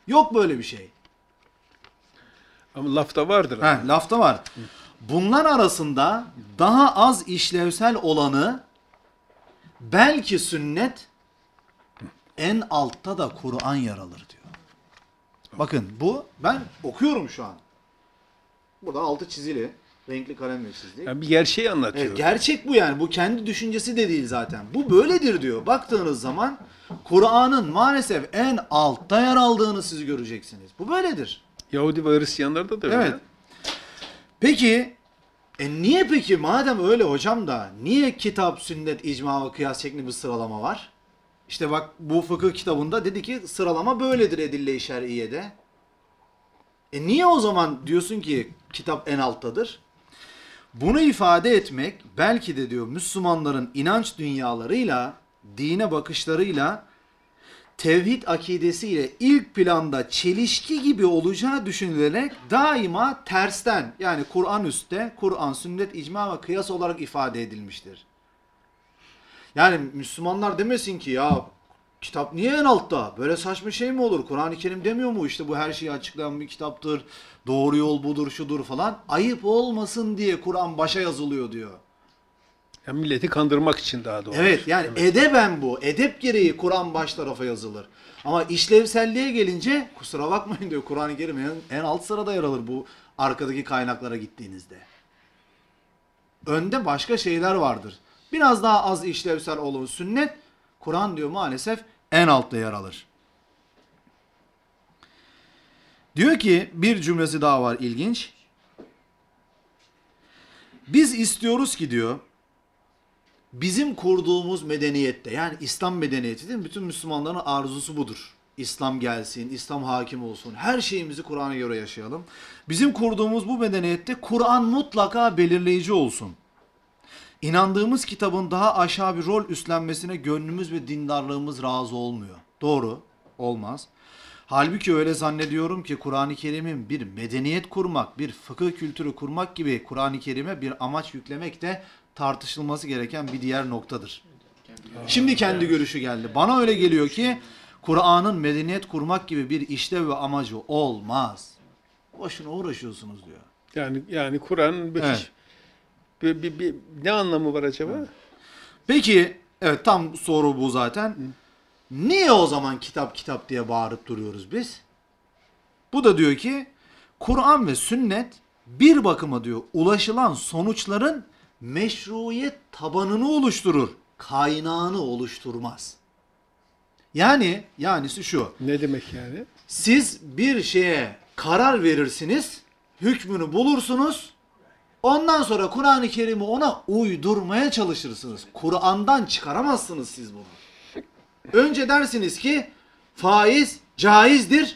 Yok böyle bir şey. Ama lafta vardır. Ha, lafta var. Bunlar arasında daha az işlevsel olanı belki sünnet, en altta da Kur'an yer alır diyor. Bakın bu ben okuyorum şu an. Burada altı çizili. Renkli kalemle çizdik. Yani bir gerçeği anlatıyor. Evet, gerçek bu yani. Bu kendi düşüncesi de değil zaten. Bu böyledir diyor. Baktığınız zaman Kur'an'ın maalesef en altta yer aldığını siz göreceksiniz. Bu böyledir. Yahudi ve Hristiyanlarda da öyle. Evet. Peki e niye peki madem öyle hocam da niye kitap, sünnet, icma ve kıyas şeklinde bir sıralama var? İşte bak bu fıkıh kitabında dedi ki sıralama böyledir edille-i şer'iyede. E niye o zaman diyorsun ki kitap en alttadır? Bunu ifade etmek belki de diyor Müslümanların inanç dünyalarıyla, dine bakışlarıyla, tevhid akidesiyle ilk planda çelişki gibi olacağı düşünülerek daima tersten yani Kur'an üstte, Kur'an, sünnet, icma ve kıyas olarak ifade edilmiştir. Yani Müslümanlar demesin ki ya kitap niye en altta? Böyle saçma şey mi olur? Kur'an-ı Kerim demiyor mu? İşte bu her şeyi açıklayan bir kitaptır. Doğru yol budur, şudur falan. Ayıp olmasın diye Kur'an başa yazılıyor diyor. Yani milleti kandırmak için daha doğrusu. Evet yani edeben bu. Edep gereği Kur'an baş tarafa yazılır. Ama işlevselliğe gelince kusura bakmayın diyor Kur'an-ı Kerim en, en alt sırada yer alır bu arkadaki kaynaklara gittiğinizde. Önde başka şeyler vardır. Biraz daha az işlevsel olan sünnet, Kur'an diyor maalesef en altta yer alır. Diyor ki bir cümlesi daha var ilginç. Biz istiyoruz ki diyor bizim kurduğumuz medeniyette yani İslam medeniyeti değil mi? Bütün Müslümanların arzusu budur. İslam gelsin, İslam hakim olsun. Her şeyimizi Kur'an'a göre yaşayalım. Bizim kurduğumuz bu medeniyette Kur'an mutlaka belirleyici olsun. İnandığımız kitabın daha aşağı bir rol üstlenmesine gönlümüz ve dindarlığımız razı olmuyor. Doğru, olmaz. Halbuki öyle zannediyorum ki Kur'an-ı Kerim'in bir medeniyet kurmak, bir fıkıh kültürü kurmak gibi Kur'an-ı Kerim'e bir amaç yüklemek de tartışılması gereken bir diğer noktadır. Şimdi kendi görüşü geldi. Bana öyle geliyor ki Kur'an'ın medeniyet kurmak gibi bir işlev ve amacı olmaz. Boşuna uğraşıyorsunuz diyor. Yani yani Kur'an'ın bir, Evet. bir, bir, bir- ne anlamı var acaba? Peki, evet tam soru bu zaten. Niye o zaman kitap kitap diye bağırıp duruyoruz biz? Bu da diyor ki Kur'an ve sünnet bir bakıma diyor ulaşılan sonuçların meşruiyet tabanını oluşturur. Kaynağını oluşturmaz. Yani yanisi şu. Ne demek yani? Siz bir şeye karar verirsiniz, hükmünü bulursunuz. Ondan sonra Kur'an-ı Kerim'i ona uydurmaya çalışırsınız. Kur'an'dan çıkaramazsınız siz bunu. Önce dersiniz ki faiz caizdir.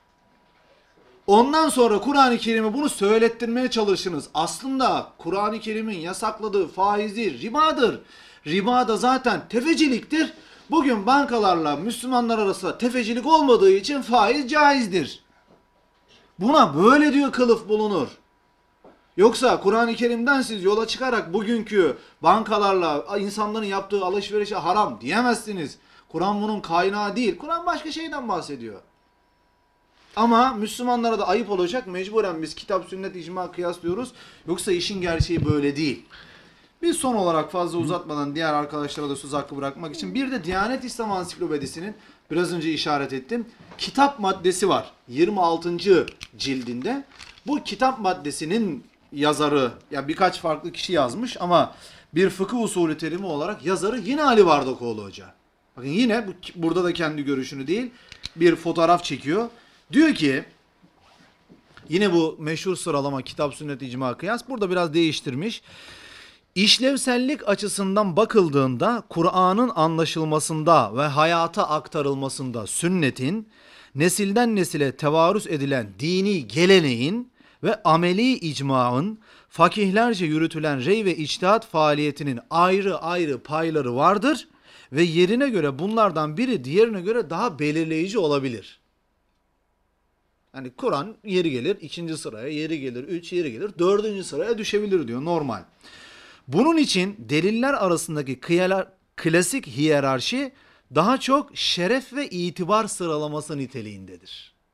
Ondan sonra Kur'an-ı Kerim'e bunu söylettirmeye çalışırsınız. Aslında Kur'an-ı Kerim'in yasakladığı faizi ribadır. Riba da zaten tefeciliktir. Bugün bankalarla Müslümanlar arasında tefecilik olmadığı için faiz caizdir. Buna böyle diyor kılıf bulunur. Yoksa Kur'an-ı Kerim'den siz yola çıkarak bugünkü bankalarla insanların yaptığı alışverişe haram diyemezsiniz. Kur'an bunun kaynağı değil. Kur'an başka şeyden bahsediyor. Ama Müslümanlara da ayıp olacak. Mecburen biz kitap, sünnet, icma, kıyas diyoruz. Yoksa işin gerçeği böyle değil. Bir son olarak fazla uzatmadan diğer arkadaşlara da söz hakkı bırakmak için bir de Diyanet İslam Ansiklopedisi'nin biraz önce işaret ettim. Kitap maddesi var. yirmi altıncı cildinde. Bu kitap maddesinin yazarı ya birkaç farklı kişi yazmış ama bir fıkıh usulü terimi olarak yazarı yine Ali Bardakoğlu Hoca. Bakın yine bu, burada da kendi görüşünü değil bir fotoğraf çekiyor. Diyor ki yine bu meşhur sıralama kitap, sünnet, icma, kıyas burada biraz değiştirmiş. İşlevsellik açısından bakıldığında Kur'an'ın anlaşılmasında ve hayata aktarılmasında sünnetin, nesilden nesile tevarüs edilen dini geleneğin ve ameli icmaın, fakihlerce yürütülen rey ve içtihat faaliyetinin ayrı ayrı payları vardır ve yerine göre bunlardan biri diğerine göre daha belirleyici olabilir. Yani Kur'an yeri gelir ikinci sıraya, yeri gelir üç, yeri gelir dördüncü sıraya düşebilir diyor normal. Bunun için deliller arasındaki kıyalar, klasik hiyerarşi daha çok şeref ve itibar sıralaması niteliğindedir.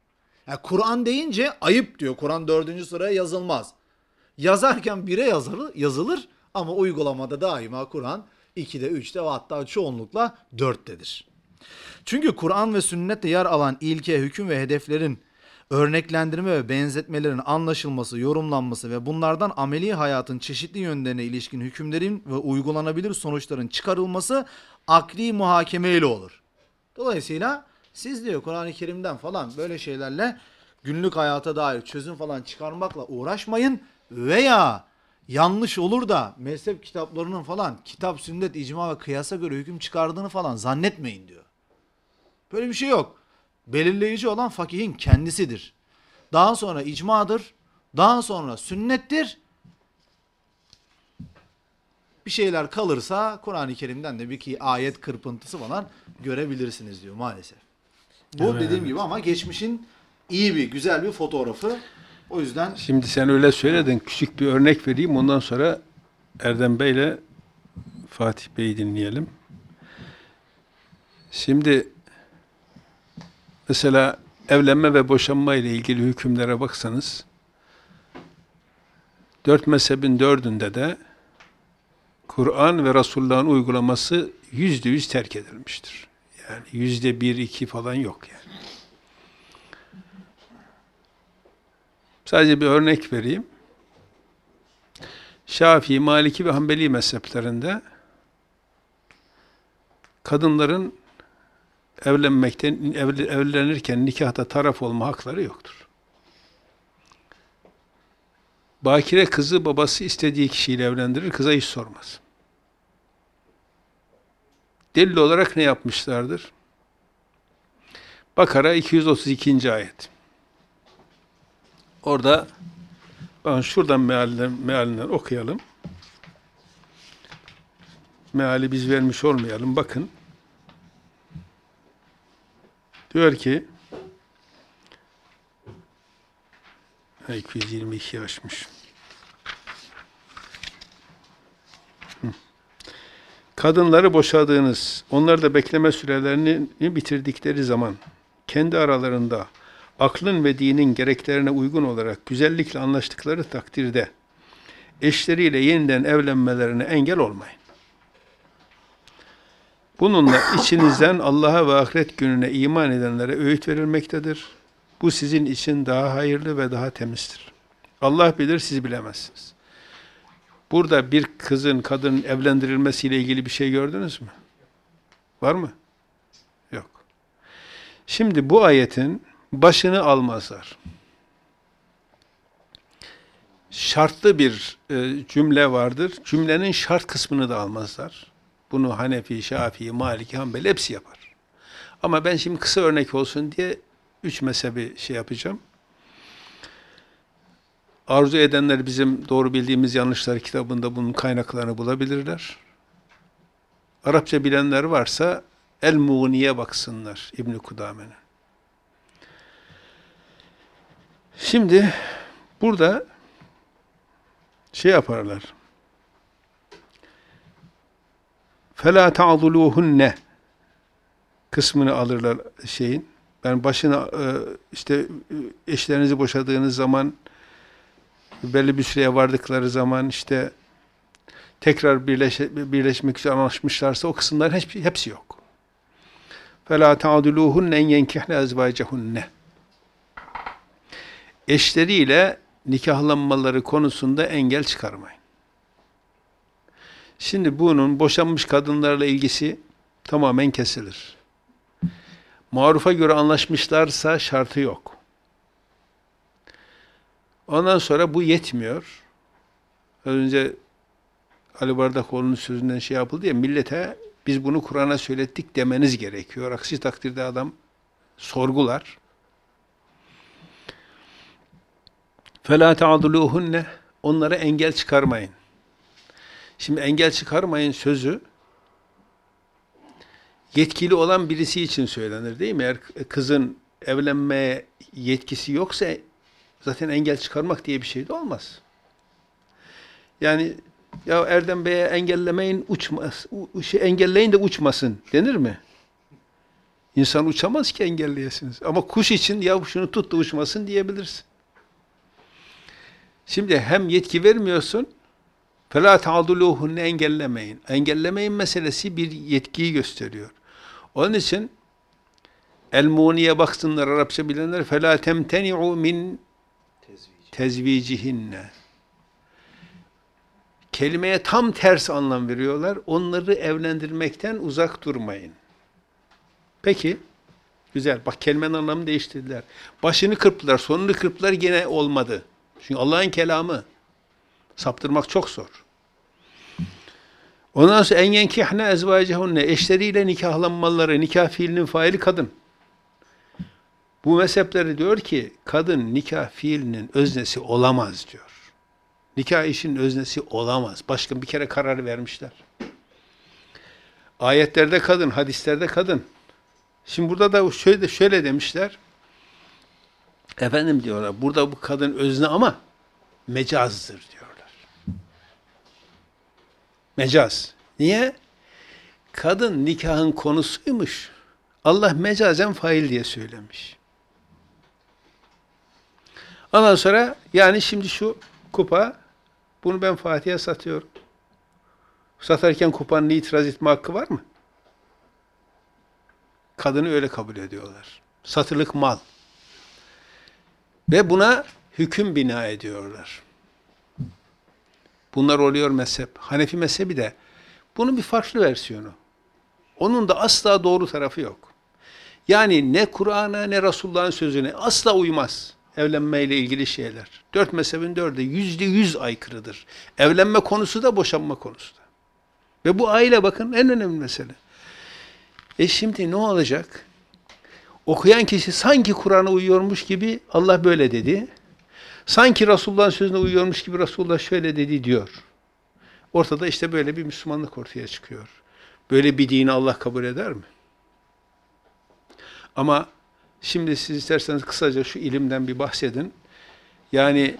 Yani Kur'an deyince ayıp diyor. Kur'an dördüncü sıraya yazılmaz. Yazarken bire yazılır, yazılır ama uygulamada daima Kur'an ikide, üçte ve hatta çoğunlukla dörttedir. Çünkü Kur'an ve sünnette yer alan ilke, hüküm ve hedeflerin örneklendirme ve benzetmelerin anlaşılması, yorumlanması ve bunlardan ameli hayatın çeşitli yönlerine ilişkin hükümlerin ve uygulanabilir sonuçların çıkarılması akli muhakeme ile olur. Dolayısıyla siz diyor Kur'an-ı Kerim'den falan böyle şeylerle günlük hayata dair çözüm falan çıkarmakla uğraşmayın veya yanlış olur da mezhep kitaplarının falan kitap, sünnet, icma ve kıyasa göre hüküm çıkardığını falan zannetmeyin diyor. Böyle bir şey yok. Belirleyici olan fakihin kendisidir. Daha sonra icmadır. Daha sonra sünnettir. Bir şeyler kalırsa Kur'an-ı Kerim'den de bir iki ayet kırpıntısı falan görebilirsiniz diyor maalesef. Bu Evet. dediğim gibi ama geçmişin iyi bir, güzel bir fotoğrafı. O yüzden Şimdi sen öyle söyledin. Küçük bir örnek vereyim. Ondan sonra Erdem Bey ile Fatih Bey'i dinleyelim. Şimdi mesela evlenme ve boşanma ile ilgili hükümlere baksanız dört mezhebin dördünde de Kur'an ve Resulullah'ın uygulaması yüzde yüz terk edilmiştir. Yani yüzde bir, iki falan yok yani. Sadece bir örnek vereyim. Şafii, Maliki ve Hanbeli mezheplerinde kadınların evlenmekten, evlenirken nikahta taraf olma hakları yoktur. Bakire kızı babası istediği kişiyle evlendirir, kıza hiç sormaz. Delil olarak ne yapmışlardır? Bakara iki yüz otuz ikinci ayet. Orada bakın şuradan mealinden, mealinden okuyalım. Meali biz vermiş olmayalım. Bakın. Diyor ki iki yüz yirmi iki açmış. Kadınları boşadığınız, onlar da bekleme sürelerini bitirdikleri zaman kendi aralarında aklın ve dinin gereklerine uygun olarak güzellikle anlaştıkları takdirde eşleriyle yeniden evlenmelerine engel olmayın. Bununla içinizden Allah'a ve ahiret gününe iman edenlere öğüt verilmektedir. Bu sizin için daha hayırlı ve daha temizdir. Allah bilir, siz bilemezsiniz. Burada bir kızın, kadının evlendirilmesiyle ilgili bir şey gördünüz mü? Var mı? Yok. Şimdi bu ayetin başını almazlar. Şartlı bir e, cümle vardır. Cümlenin şart kısmını da almazlar. Bunu Hanefi, Şafii, Maliki, Hanbeli hepsi yapar. Ama ben şimdi kısa örnek olsun diye üç mezhebi şey yapacağım. Arzu edenler bizim doğru bildiğimiz yanlışlar kitabında bunun kaynaklarını bulabilirler. Arapça bilenler varsa El-Muğni'ye baksınlar İbn-i Kudame'nin. Şimdi burada şey yaparlar. فَلَا تَعْضُلُوهُنَّ kısmını alırlar şeyin. Ben başına işte eşlerinizi boşadığınız zaman belli bir süreye vardıkları zaman işte tekrar birleş, birleşmek üzere anlaşmışlarsa o kısımların hepsi, hepsi yok. فَلَا تَعْضُلُوهُنَّ اَنْ يَنْكِحْنَ اَزْوَاجَهُنَّ eşleriyle nikahlanmaları konusunda engel çıkarmayın. Şimdi bunun boşanmış kadınlarla ilgisi tamamen kesilir. Marufa göre anlaşmışlarsa şartı yok. Ondan sonra bu yetmiyor. Az önce Ali Bardakoğlu'nun sözünden şey yapıldı ya, millete biz bunu Kur'an'a söylettik demeniz gerekiyor. Aksi takdirde adam sorgular. فَلَا تَعْضُلُوهُنَّ onlara engel çıkarmayın. Şimdi engel çıkarmayın sözü yetkili olan birisi için söylenir değil mi? Eğer kızın evlenmeye yetkisi yoksa zaten engel çıkarmak diye bir şey de olmaz. Yani ya Erdem Bey'e engellemeyin, uçmaz, şey, engelleyin de uçmasın denir mi? İnsan uçamaz ki engelleyesiniz. Ama kuş için ya şunu tut da uçmasın diyebilirsin. Şimdi hem yetki vermiyorsun, فَلَا تَعْضُلُوهُنَّ engellemeyin. Engellemeyin meselesi bir yetkiyi gösteriyor. Onun için El-Muni'ye baksınlar Arapça bilenler فَلَا تَمْتَنِعُوا مِنْ تَزْوِيجِهِنَّ kelimeye tam ters anlam veriyorlar. Onları evlendirmekten uzak durmayın. Peki, güzel. Bak kelimenin anlamını değiştirdiler. Başını kırptılar, sonunu kırptılar gene olmadı. Çünkü Allah'ın kelamı. Saptırmak çok zor. Ondan sonra en yenkihne ezvacehunne eşleriyle nikahlanmaları, nikah fiilinin faili kadın. Bu mezhepleri diyor ki kadın nikah fiilinin öznesi olamaz diyor. Nikah işinin öznesi olamaz. Başka bir kere karar vermişler. Ayetlerde kadın, hadislerde kadın. Şimdi burada da şöyle, şöyle demişler. Efendim diyorlar, burada bu kadın özne ama mecazdır diyorlar. Mecaz. Niye? Kadın nikahın konusuymuş. Allah mecazen fail diye söylemiş. Ondan sonra yani şimdi şu kupa, bunu ben Fatih'e satıyorum. Satarken kupanın itiraz etme hakkı var mı? Kadını öyle kabul ediyorlar. Satılık mal. Ve buna hüküm bina ediyorlar. Bunlar oluyor mezhep. Hanefi mezhebi de bunun bir farklı versiyonu. Onun da asla doğru tarafı yok. Yani ne Kur'an'a ne Resulullah'ın sözüne asla uymaz. Evlenmeyle ilgili şeyler. Dört mezhebin dördü yüzde yüz aykırıdır. Evlenme konusu da boşanma konusu da. Ve bu aile bakın en önemli mesele. E şimdi ne olacak? Okuyan kişi sanki Kur'an'a uyuyormuş gibi Allah böyle dedi. Sanki Resulullah'ın sözüne uyuyormuş gibi Resulullah şöyle dedi diyor. Ortada işte böyle bir Müslümanlık ortaya çıkıyor. Böyle bir dini Allah kabul eder mi? Ama şimdi siz isterseniz kısaca şu ilimden bir bahsedin. Yani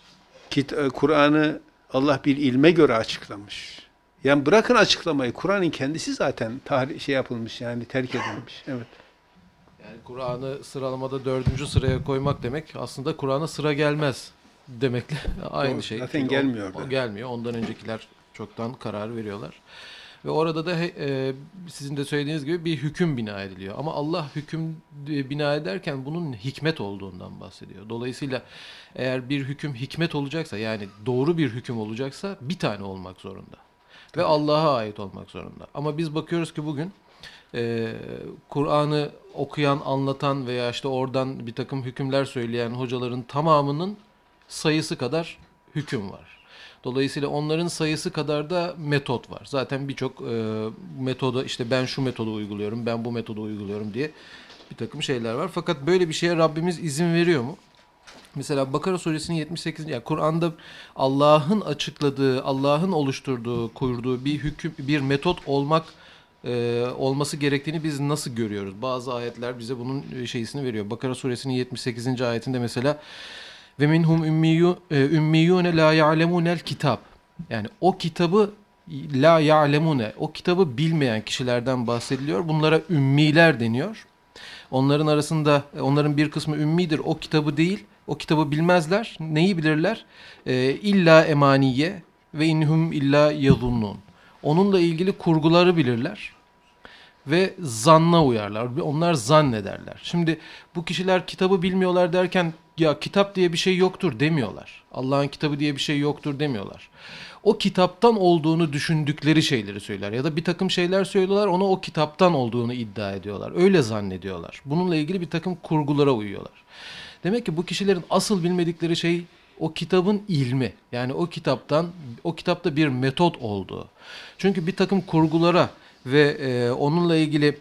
Kur'an'ı Allah bir ilme göre açıklamış. Yani bırakın açıklamayı. Kur'an'ın kendisi zaten tarih şey yapılmış yani terk edilmiş. Evet. Yani Kur'an'ı sıralamada dördüncü sıraya koymak demek aslında Kur'an'a sıra gelmez demekle aynı O şey. zaten Çünkü gelmiyor O, da. o gelmiyor. Ondan öncekiler çoktan karar veriyorlar. Ve orada da e, sizin de söylediğiniz gibi bir hüküm bina ediliyor. Ama Allah hüküm e, bina ederken bunun hikmet olduğundan bahsediyor. Dolayısıyla eğer bir hüküm hikmet olacaksa yani doğru bir hüküm olacaksa bir tane olmak zorunda. Ve Allah'a ait olmak zorunda. Ama biz bakıyoruz ki bugün e, Kur'an'ı okuyan, anlatan veya işte oradan bir takım hükümler söyleyen hocaların tamamının sayısı kadar hüküm var. Dolayısıyla onların sayısı kadar da metot var. Zaten birçok e, metoda işte ben şu metodu uyguluyorum, ben bu metodu uyguluyorum diye bir takım şeyler var. Fakat böyle bir şeye Rabbimiz izin veriyor mu? Mesela Bakara suresinin yetmiş sekizinci yani Kur'an'da Allah'ın açıkladığı, Allah'ın oluşturduğu, kurduğu bir hüküm, bir metot olmak e, olması gerektiğini biz nasıl görüyoruz? Bazı ayetler bize bunun şeysini veriyor. Bakara suresinin yetmiş sekizinci ayetinde mesela ve minhum ümmiyune la ya'lemunel kitap. Yani o kitabı la ya'lemune, o kitabı bilmeyen kişilerden bahsediliyor. Bunlara ümmiler deniyor. Onların arasında onların bir kısmı ümmidir. O kitabı değil, o kitabı bilmezler. Neyi bilirler? Ee, illa emaniye ve inhum illa yazunnun. Onunla ilgili kurguları bilirler ve zanna uyarlar. Onlar zannederler. Şimdi bu kişiler kitabı bilmiyorlar derken ya kitap diye bir şey yoktur demiyorlar. Allah'ın kitabı diye bir şey yoktur demiyorlar. O kitaptan olduğunu düşündükleri şeyleri söyler ya da bir takım şeyler söylüyorlar ona o kitaptan olduğunu iddia ediyorlar. Öyle zannediyorlar. Bununla ilgili bir takım kurgulara uyuyorlar. Demek ki bu kişilerin asıl bilmedikleri şey o kitabın ilmi. Yani o kitaptan, o kitapta bir metot olduğu. Çünkü bir takım kurgulara ve e, onunla ilgili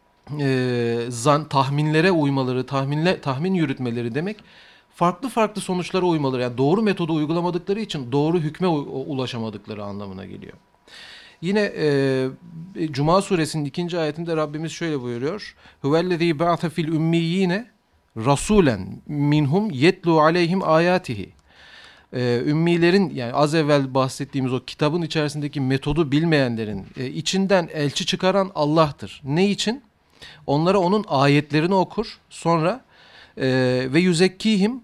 e, zan, tahminlere uymaları, tahminle, tahmin yürütmeleri demek farklı farklı sonuçlara uymaları. Yani doğru metodu uygulamadıkları için doğru hükme ulaşamadıkları anlamına geliyor. Yine e, Cuma suresinin ikinci ayetinde Rabbimiz şöyle buyuruyor. Huvellezî ba'te fil ümmiyîne rasulen minhum yetlu aleyhim ayatihi. Ee, ümmilerin yani az evvel bahsettiğimiz o kitabın içerisindeki metodu bilmeyenlerin e, içinden elçi çıkaran Allah'tır. Ne için? Onlara onun ayetlerini okur. Sonra e, ve yüzekkihim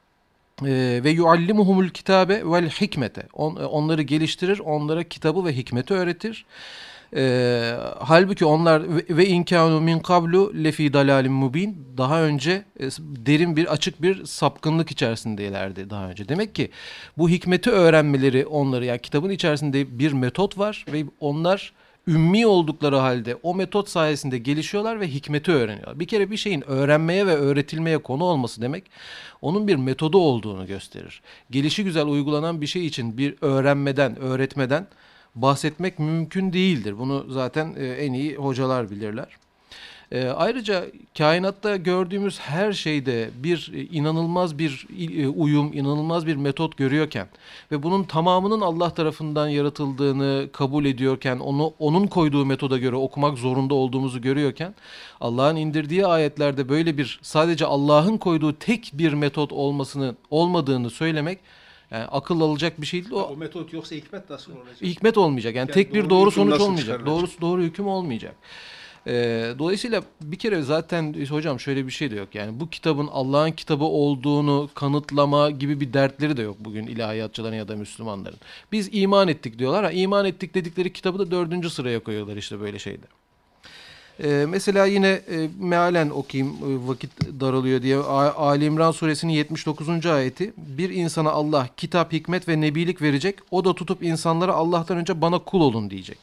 e, ve yuallimuhumul kitabe vel hikmete. On, onları geliştirir, onlara kitabı ve hikmeti öğretir. E, halbuki onlar ve, ve inkânu min kablu lefi dalalim mubin, daha önce e, derin bir açık bir sapkınlık içerisindeylerdi daha önce. Demek ki bu hikmeti öğrenmeleri onları, yani kitabın içerisinde bir metot var ve onlar ümmi oldukları halde o metot sayesinde gelişiyorlar ve hikmeti öğreniyorlar. Bir kere bir şeyin öğrenmeye ve öğretilmeye konu olması demek, onun bir metodu olduğunu gösterir. Gelişigüzel uygulanan bir şey için bir öğrenmeden, öğretmeden bahsetmek mümkün değildir. Bunu zaten e, en iyi hocalar bilirler. E, ayrıca kainatta gördüğümüz her şeyde bir e, inanılmaz bir e, uyum, inanılmaz bir metot görüyorken ve bunun tamamının Allah tarafından yaratıldığını kabul ediyorken, onu onun koyduğu metoda göre okumak zorunda olduğumuzu görüyorken, Allah'ın indirdiği ayetlerde böyle bir sadece Allah'ın koyduğu tek bir metot olmasını olmadığını söylemek, yani akıl alacak bir şey değil. O, O metot yoksa hikmet nasıl olacak? hikmet olmayacak. Yani, Yani tek bir doğru doğru hüküm sonuç nasıl olmayacak. çıkarılacak? Doğru doğru hüküm olmayacak. Ee, dolayısıyla bir kere zaten hocam şöyle bir şey de yok. Yani bu kitabın Allah'ın kitabı olduğunu kanıtlama gibi bir dertleri de yok bugün ilahiyatçıların ya da Müslümanların. Biz iman ettik diyorlar. Ha, iman ettik dedikleri kitabı da dördüncü sıraya koyuyorlar işte böyle şeyde. Ee, mesela yine e, mealen okuyayım, e, vakit daralıyor diye. A- Ali İmran suresinin yetmiş dokuzuncu ayeti. Bir insana Allah kitap, hikmet ve nebilik verecek. O da tutup insanlara Allah'tan önce bana kul olun diyecek.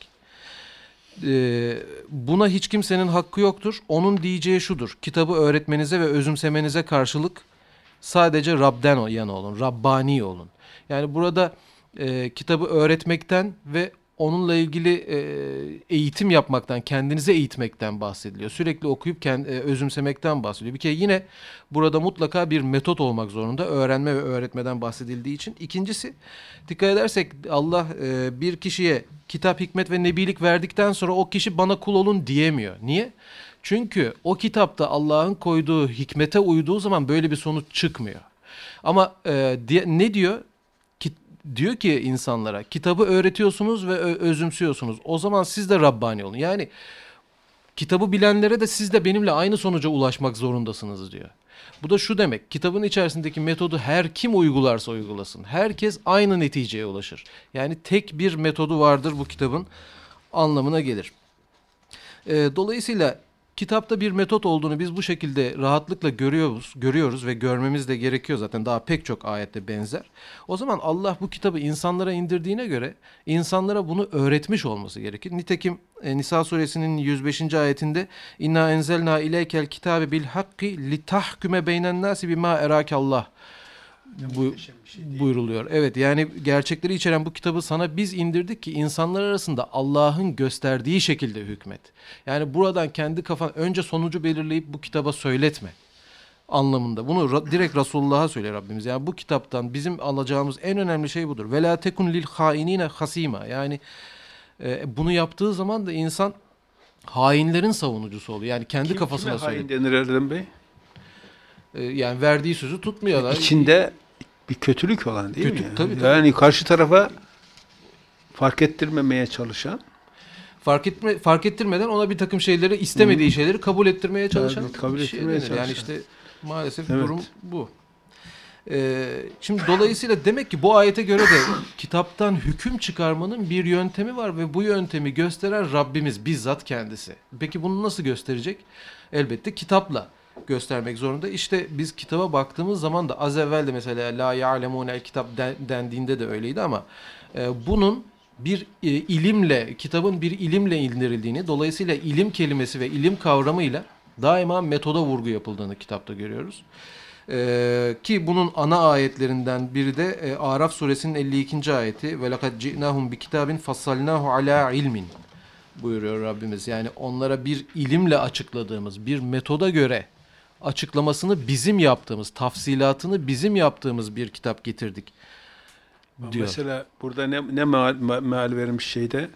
Ee, buna hiç kimsenin hakkı yoktur. Onun diyeceği şudur: kitabı öğretmenize ve özümsemenize karşılık sadece Rab'den yana olun, Rabbani olun. Yani burada e, kitabı öğretmekten ve onunla ilgili e, eğitim yapmaktan, kendinize eğitmekten bahsediliyor. Sürekli okuyup kend, e, özümsemekten bahsediliyor. Bir kere yine burada mutlaka bir metot olmak zorunda, öğrenme ve öğretmeden bahsedildiği için. İkincisi, dikkat edersek Allah e, bir kişiye kitap, hikmet ve nebilik verdikten sonra o kişi bana kul olun diyemiyor. Niye? Çünkü o kitapta Allah'ın koyduğu hikmete uyduğu zaman böyle bir sonuç çıkmıyor. Ama e, diye, ne diyor? Diyor ki insanlara, kitabı öğretiyorsunuz ve ö- özümsüyorsunuz. O zaman siz de Rabbani olun. Yani kitabı bilenlere de siz de benimle aynı sonuca ulaşmak zorundasınız diyor. Bu da şu demek: kitabın içerisindeki metodu her kim uygularsa uygulasın, herkes aynı neticeye ulaşır. Yani tek bir metodu vardır bu kitabın anlamına gelir. Ee, dolayısıyla kitapta bir metot olduğunu biz bu şekilde rahatlıkla görüyoruz, görüyoruz ve görmemiz de gerekiyor zaten. Daha pek çok ayette benzer. O zaman Allah bu kitabı insanlara indirdiğine göre insanlara bunu öğretmiş olması gerekir. Nitekim e, Nisa suresinin yüz beşinci ayetinde "İnna enzelna ileykel kitabe bil hakki litahkume beynen nasi bima erakallah" bu, buyruluyor. Evet, yani gerçekleri içeren bu kitabı sana biz indirdik ki insanlar arasında Allah'ın gösterdiği şekilde hükmet. Yani buradan kendi kafan önce sonucu belirleyip bu kitaba söyletme anlamında. Bunu ra- direkt Resulullah'a söylüyor Rabbimiz. Yani bu kitaptan bizim alacağımız en önemli şey budur. Ve la tekun lil hainine hasima. Yani e, bunu yaptığı zaman da insan hainlerin savunucusu oluyor. Yani kendi Kim, kafasına kime hain söylüyor. denir Erdem Bey? E, yani verdiği sözü tutmuyorlar. İçinde bir kötülük olan değil Kötü, mi? Yani? tabii, tabii. Yani karşı tarafa fark ettirmemeye çalışan, Fark etme, fark ettirmeden ona bir takım şeyleri, istemediği şeyleri kabul ettirmeye çalışan Evet, kabul kişiye ettirmeye denir. Yani çalışan. işte maalesef Evet. durum bu. Ee, şimdi dolayısıyla demek ki bu ayete göre de kitaptan hüküm çıkarmanın bir yöntemi var ve bu yöntemi gösteren Rabbimiz bizzat kendisi. Peki bunu nasıl gösterecek? Elbette kitapla göstermek zorunda. İşte biz kitaba baktığımız zaman da az evvel de mesela la ya'lemûnel kitap dendiğinde de öyleydi ama e, bunun bir e, ilimle, kitabın bir ilimle indirildiğini, dolayısıyla ilim kelimesi ve ilim kavramıyla daima metoda vurgu yapıldığını kitapta görüyoruz. Ee, ki bunun ana ayetlerinden biri de e, Araf suresinin elli ikinci ayeti ve lekad ci'nahum bi kitabin fassalnahu ala ilmin buyuruyor Rabbimiz. Yani onlara bir ilimle açıkladığımız, bir metoda göre açıklamasını bizim yaptığımız, tafsilatını bizim yaptığımız bir kitap getirdik diyor. mesela burada ne, ne meal, me- meal vermiş şeyde?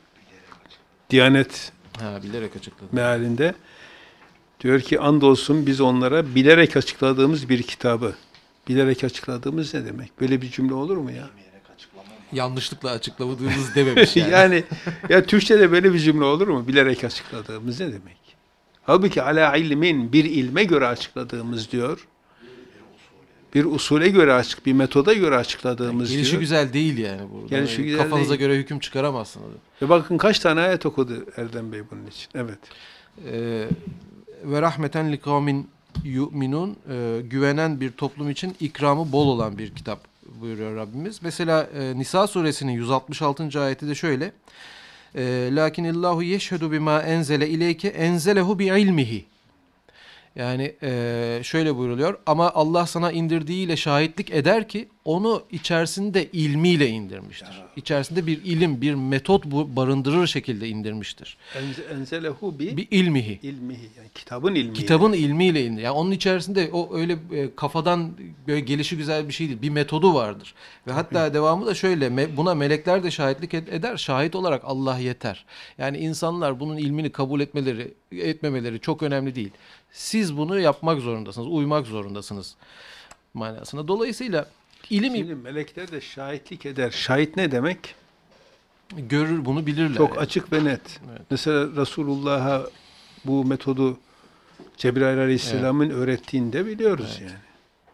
Diyanet Ha, bilerek açıkladı. mealinde diyor ki andolsun biz onlara bilerek açıkladığımız bir kitabı. Bilerek açıkladığımız ne demek? Böyle bir cümle olur mu ya? Yanlışlıkla açıklamadığımız dememiş yani. yani ya Türkçe'de böyle bir cümle olur mu? Bilerek açıkladığımız ne demek? Halbuki ala ilmin bir ilme göre açıkladığımız diyor. Bir usule göre açık, bir metoda göre açıkladığımız Gelişi diyor. güzel değil yani burada. Gelişi güzel Kafanıza değil. göre hüküm çıkaramazsınız. Ve bakın kaç tane ayet okudu Erdem Bey bunun için. Evet. Ee, ve rahmeten li kavmin yu'minun, e, güvenen bir toplum için ikramı bol olan bir kitap buyuruyor Rabbimiz. Mesela e, Nisa suresinin yüz altmış altıncı ayeti de şöyle. E, Lakinillahu yeşhedü bima enzele ileyke enzelehu bi ilmihi. Yani e, şöyle buyruluyor. Ama Allah sana indirdiğiyle şahitlik eder ki onu içerisinde ilmiyle indirmiştir. İçerisinde bir ilim, bir metot bu barındırır şekilde indirmiştir. Enze- Enzelehu bi Bir ilmihi. ilmihi. Yani kitabın ilmiyle. Kitabın ilmiyle indir. Yani onun içerisinde o öyle e, kafadan böyle gelişi güzel bir şey değil. Bir metodu vardır. Ve hatta devamı da şöyle. me- Buna melekler de şahitlik ed- eder. Şahit olarak Allah yeter. Yani insanlar bunun ilmini kabul etmeleri, etmemeleri çok önemli değil. Siz bunu yapmak zorundasınız. Uymak zorundasınız manasında. Dolayısıyla ilim Şimdi melekler de şahitlik eder. Şahit ne demek? görür, bunu bilirler. Çok yani. açık ve net. Evet. Mesela Resulullah'a bu metodu Cebrail Aleyhisselam'ın öğrettiğini de biliyoruz Evet. yani.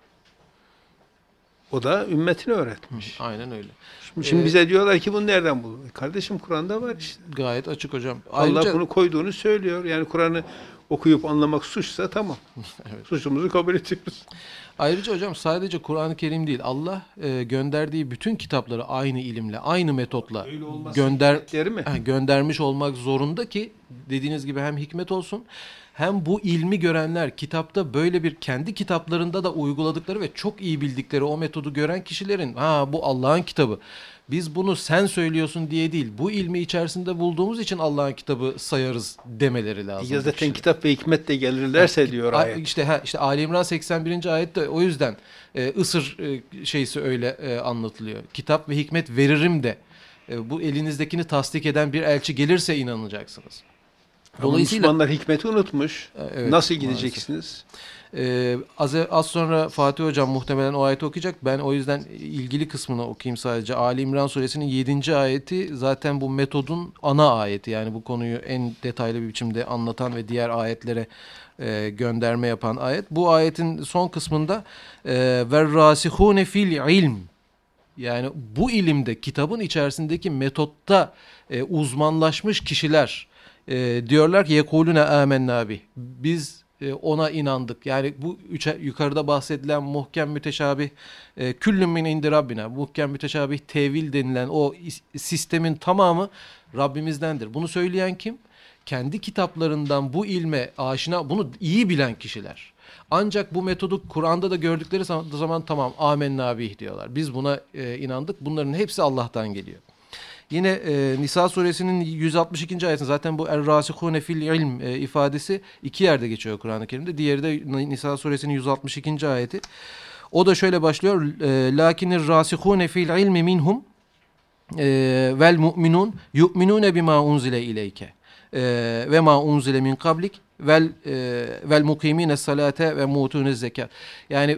O da ümmetine öğretmiş. Aynen öyle. Şimdi, şimdi Ee, bize diyorlar ki bunu nereden buldun? Kardeşim Kur'an'da var işte. Gayet açık hocam. Allah Ayrıca bunu koyduğunu söylüyor. Yani Kur'an'ı okuyup anlamak suçsa tamam. Evet. Suçumuzu kabul ediyoruz. Ayrıca hocam sadece Kur'an-ı Kerim değil, Allah e, gönderdiği bütün kitapları aynı ilimle, aynı metotla Öyle olmazsa gönder hikmetleri mi? Ha, göndermiş olmak zorunda ki dediğiniz gibi hem hikmet olsun hem bu ilmi görenler kitapta böyle bir kendi kitaplarında da uyguladıkları ve çok iyi bildikleri o metodu gören kişilerin ha bu Allah'ın kitabı. Biz bunu sen söylüyorsun diye değil, bu ilmi içerisinde bulduğumuz için Allah'ın kitabı sayarız demeleri lazım. Ya bu zaten kişilerin. kitap ve hikmetle gelirlerse diyor A- ayet. İşte ha, işte Ali İmran seksen birinci ayette o yüzden e, Isır e, şeysi öyle e, anlatılıyor. Kitap ve hikmet veririm de e, bu elinizdekini tasdik eden bir elçi gelirse inanacaksınız. Ama Dolayısıyla Müslümanlar hikmeti unutmuş. E, evet, Nasıl maalesef. gideceksiniz? Ee, az, az sonra Fatih Hocam muhtemelen o ayeti okuyacak. Ben o yüzden ilgili kısmını okuyayım sadece. Ali İmran suresinin yedinci ayeti zaten bu metodun ana ayeti. Yani bu konuyu en detaylı bir biçimde anlatan ve diğer ayetlere e, gönderme yapan ayet. Bu ayetin son kısmında وَالرَّاسِخُونَ fil ilm, yani bu ilimde, kitabın içerisindeki metotta e, uzmanlaşmış kişiler e, diyorlar ki yekulune amennâ bih. Biz e, ona inandık. Yani bu üçe, yukarıda bahsedilen muhkem müteşabih e, küllün min indi Rabbina. Muhkem müteşabih tevil denilen o is- sistemin tamamı Rabbimizdendir. Bunu söyleyen kim? Kendi kitaplarından bu ilme aşina, bunu iyi bilen kişiler. Ancak bu metodu Kur'an'da da gördükleri zaman, zaman tamam amennâ bih diyorlar. Biz buna e, inandık. Bunların hepsi Allah'tan geliyor. Yine e, Nisa suresinin yüz altmış ikinci ayetinde zaten bu er-rasihune fil ilm e, ifadesi iki yerde geçiyor Kur'an-ı Kerim'de. Diğeri de Nisa suresinin yüz altmış ikinci ayeti. O da şöyle başlıyor. E, Lakinir rasihune fil ilmi minhum e, vel mu'minun yu'minune bima unzile ileyke e, ve ma unzile min kablik vel e, vel mukimine salate ve mutunez zekat. Yani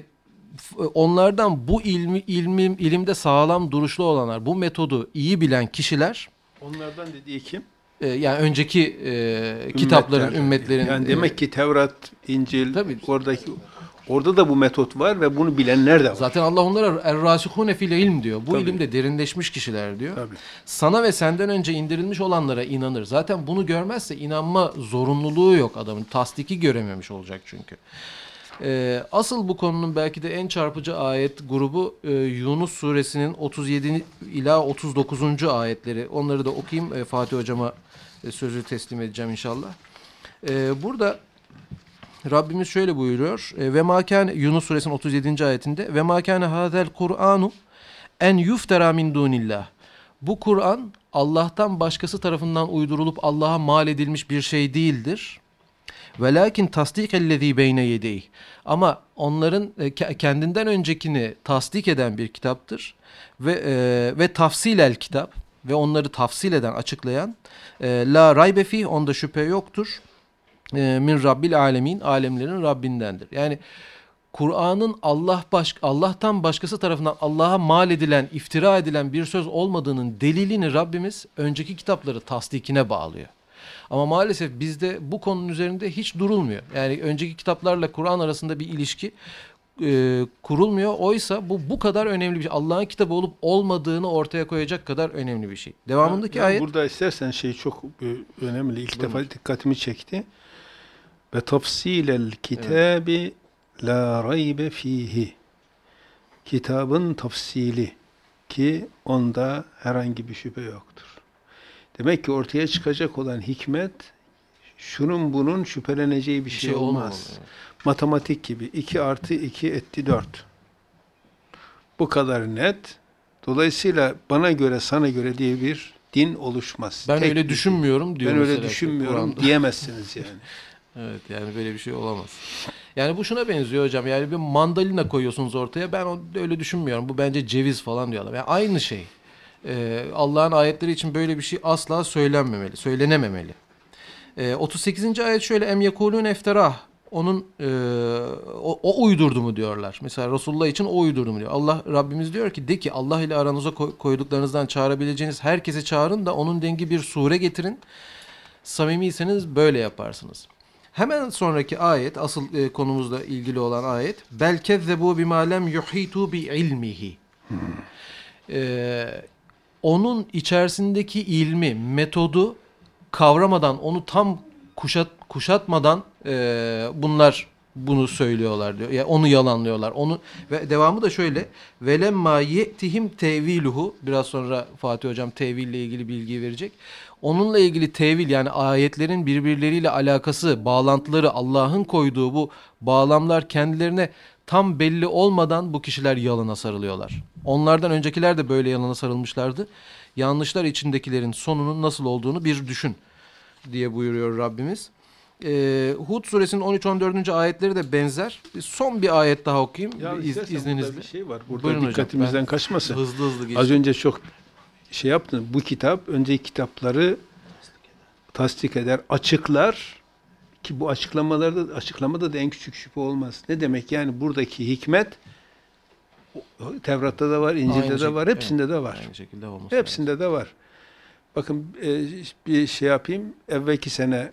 onlardan bu ilmi, ilmi ilimde sağlam duruşlu olanlar, bu metodu iyi bilen kişiler, Onlardan dediği kim? e, yani önceki e, kitapların, Ümmetler. ümmetlerin Yani e, demek ki Tevrat, İncil, Tabii. oradaki orada da bu metot var ve bunu bilenler de var. zaten Allah onlara er-rasihune fil ilm diyor. Bu Tabii. ilimde derinleşmiş kişiler diyor. Tabii. Sana ve senden önce indirilmiş olanlara inanır. Zaten bunu görmezse inanma zorunluluğu yok adamın. Tasdiki görememiş olacak çünkü. Ee, asıl bu konunun belki de en çarpıcı ayet grubu e, Yunus suresinin otuz yedi ila otuz dokuzuncu ayetleri. Onları da okuyayım. E, Fatih hocama e, sözü teslim edeceğim inşallah. E, burada Rabbimiz şöyle buyuruyor. E, ve makane Yunus suresinin otuz yedinci ayetinde ve makane hazel Kur'anu en yuftera min dunillah. Bu Kur'an Allah'tan başkası tarafından uydurulup Allah'a mal edilmiş bir şey değildir. Velakin tasdikellezî beyne yedeyh. Ama onların e, kendinden öncekini tasdik eden bir kitaptır ve e, ve tafsilel kitap ve onları tafsil eden, açıklayan e, la raybe fih, onda şüphe yoktur. E, min rabbil alemin, alemlerin Rabbindendir. Yani Kur'an'ın Allah baş, Allah'tan başkası tarafından Allah'a mal edilen, iftira edilen bir söz olmadığının delilini Rabbimiz önceki kitapları tasdikine bağlıyor. Ama maalesef bizde bu konunun üzerinde hiç durulmuyor. Yani önceki kitaplarla Kur'an arasında bir ilişki e, kurulmuyor. Oysa bu bu kadar önemli bir şey. Allah'ın kitabı olup olmadığını ortaya koyacak kadar önemli bir şey. Devamındaki Ben ayet. burada istersen şey çok e, önemli. İlk Buyurun. defa dikkatimi çekti. Ve tafsilel kitabi la raybe fihi. Kitabın tafsili ki onda herhangi bir şüphe yoktur. Demek ki ortaya çıkacak olan hikmet şunun bunun şüpheleneceği bir, Bir şey, şey olmaz. olmamalı, evet. Matematik gibi iki artı iki etti dört. Bu kadar net. Dolayısıyla bana göre sana göre diye bir din oluşmaz. Ben Tek öyle bir- düşünmüyorum diyor Ben öyle mesela düşünmüyorum Kur'an'da. diyemezsiniz yani. Evet, yani böyle bir şey olamaz. Yani bu şuna benziyor hocam. Yani bir mandalina koyuyorsunuz ortaya. Ben o- öyle düşünmüyorum. Bu bence ceviz falan diyorlar. Yani aynı şey. Ee, Allah'ın ayetleri için böyle bir şey asla söylenmemeli, söylenememeli. Ee, otuz sekizinci ayet şöyle: Em yekulun efterah. Onun e, o, o uydurdu mu diyorlar. Mesela Resulullah için o uydurdu mu diyor. Allah Rabbimiz diyor ki de ki Allah ile aranıza koy- koyduklarınızdan çağırabileceğiniz herkesi çağırın da onun dengi bir sure getirin. Samimiyseniz böyle yaparsınız. Hemen sonraki ayet, asıl e, konumuzla ilgili olan ayet. Bel kezzebu bima lem yuhitu bi ilmihi. Ee, onun içerisindeki ilmi, metodu kavramadan, onu tam kuşat kuşatmadan e, bunlar bunu söylüyorlar diyor. Yani onu yalanlıyorlar. Onu ve devamı da şöyle: velemma yetihim teviluhu. Biraz sonra Fatih hocam teville ilgili bilgi verecek. Onunla ilgili tevil, yani ayetlerin birbirleriyle alakası, bağlantıları, Allah'ın koyduğu bu bağlamlar kendilerine tam belli olmadan bu kişiler yalına sarılıyorlar. Onlardan öncekiler de böyle yalına sarılmışlardı. Yanlışlar içindekilerin sonunun nasıl olduğunu bir düşün diye buyuruyor Rabbimiz. Ee, Hud suresinin on üç on dördüncü ayetleri de benzer. Son bir ayet daha okuyayım Ya iz, istersen izninizle. burada bir şey var. Burada Buyurun hocam, dikkatimizden ben kaçmasın. Hızlı hızlı geçtim. Az önce çok şey yaptın. Bu kitap önceki kitapları tasdik eder, açıklar ki bu açıklamalarda açıklamada da en küçük şüphe olmaz. Ne demek yani buradaki hikmet Tevrat'ta da var, İncil'de Aynı de şey- var, hepsinde evet, de var. Aynı şekilde olması lazım. Hepsinde de var. Bakın e, bir şey yapayım. Evvelki sene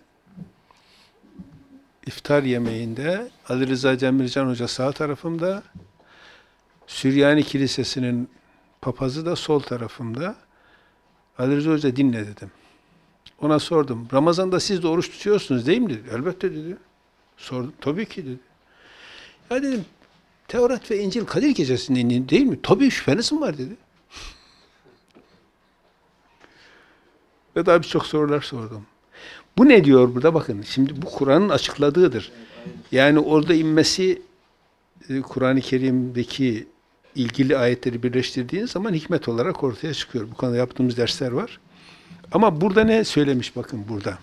iftar yemeğinde Ali Rıza Cemircan Hoca sağ tarafımda, Süryani Kilisesi'nin papazı da sol tarafımda. Ali Rıza Hoca dinle dedim. Ona sordum. Ramazan'da siz de oruç tutuyorsunuz değil mi dedi. Elbette dedi. Sordum. Tabii ki dedi. Ya dedim Tevrat ve İncil Kadir Gecesi'nde indi değil mi? Tabii şüpheniz mi var dedi. Ve daha birçok sorular sordum. Bu ne diyor burada? Bakın şimdi bu Kur'an'ın açıkladığıdır. Yani orada inmesi e, Kur'an-ı Kerim'deki ilgili ayetleri birleştirdiğiniz zaman hikmet olarak ortaya çıkıyor. Bu konuda yaptığımız dersler var. Ama burada ne söylemiş bakın burada.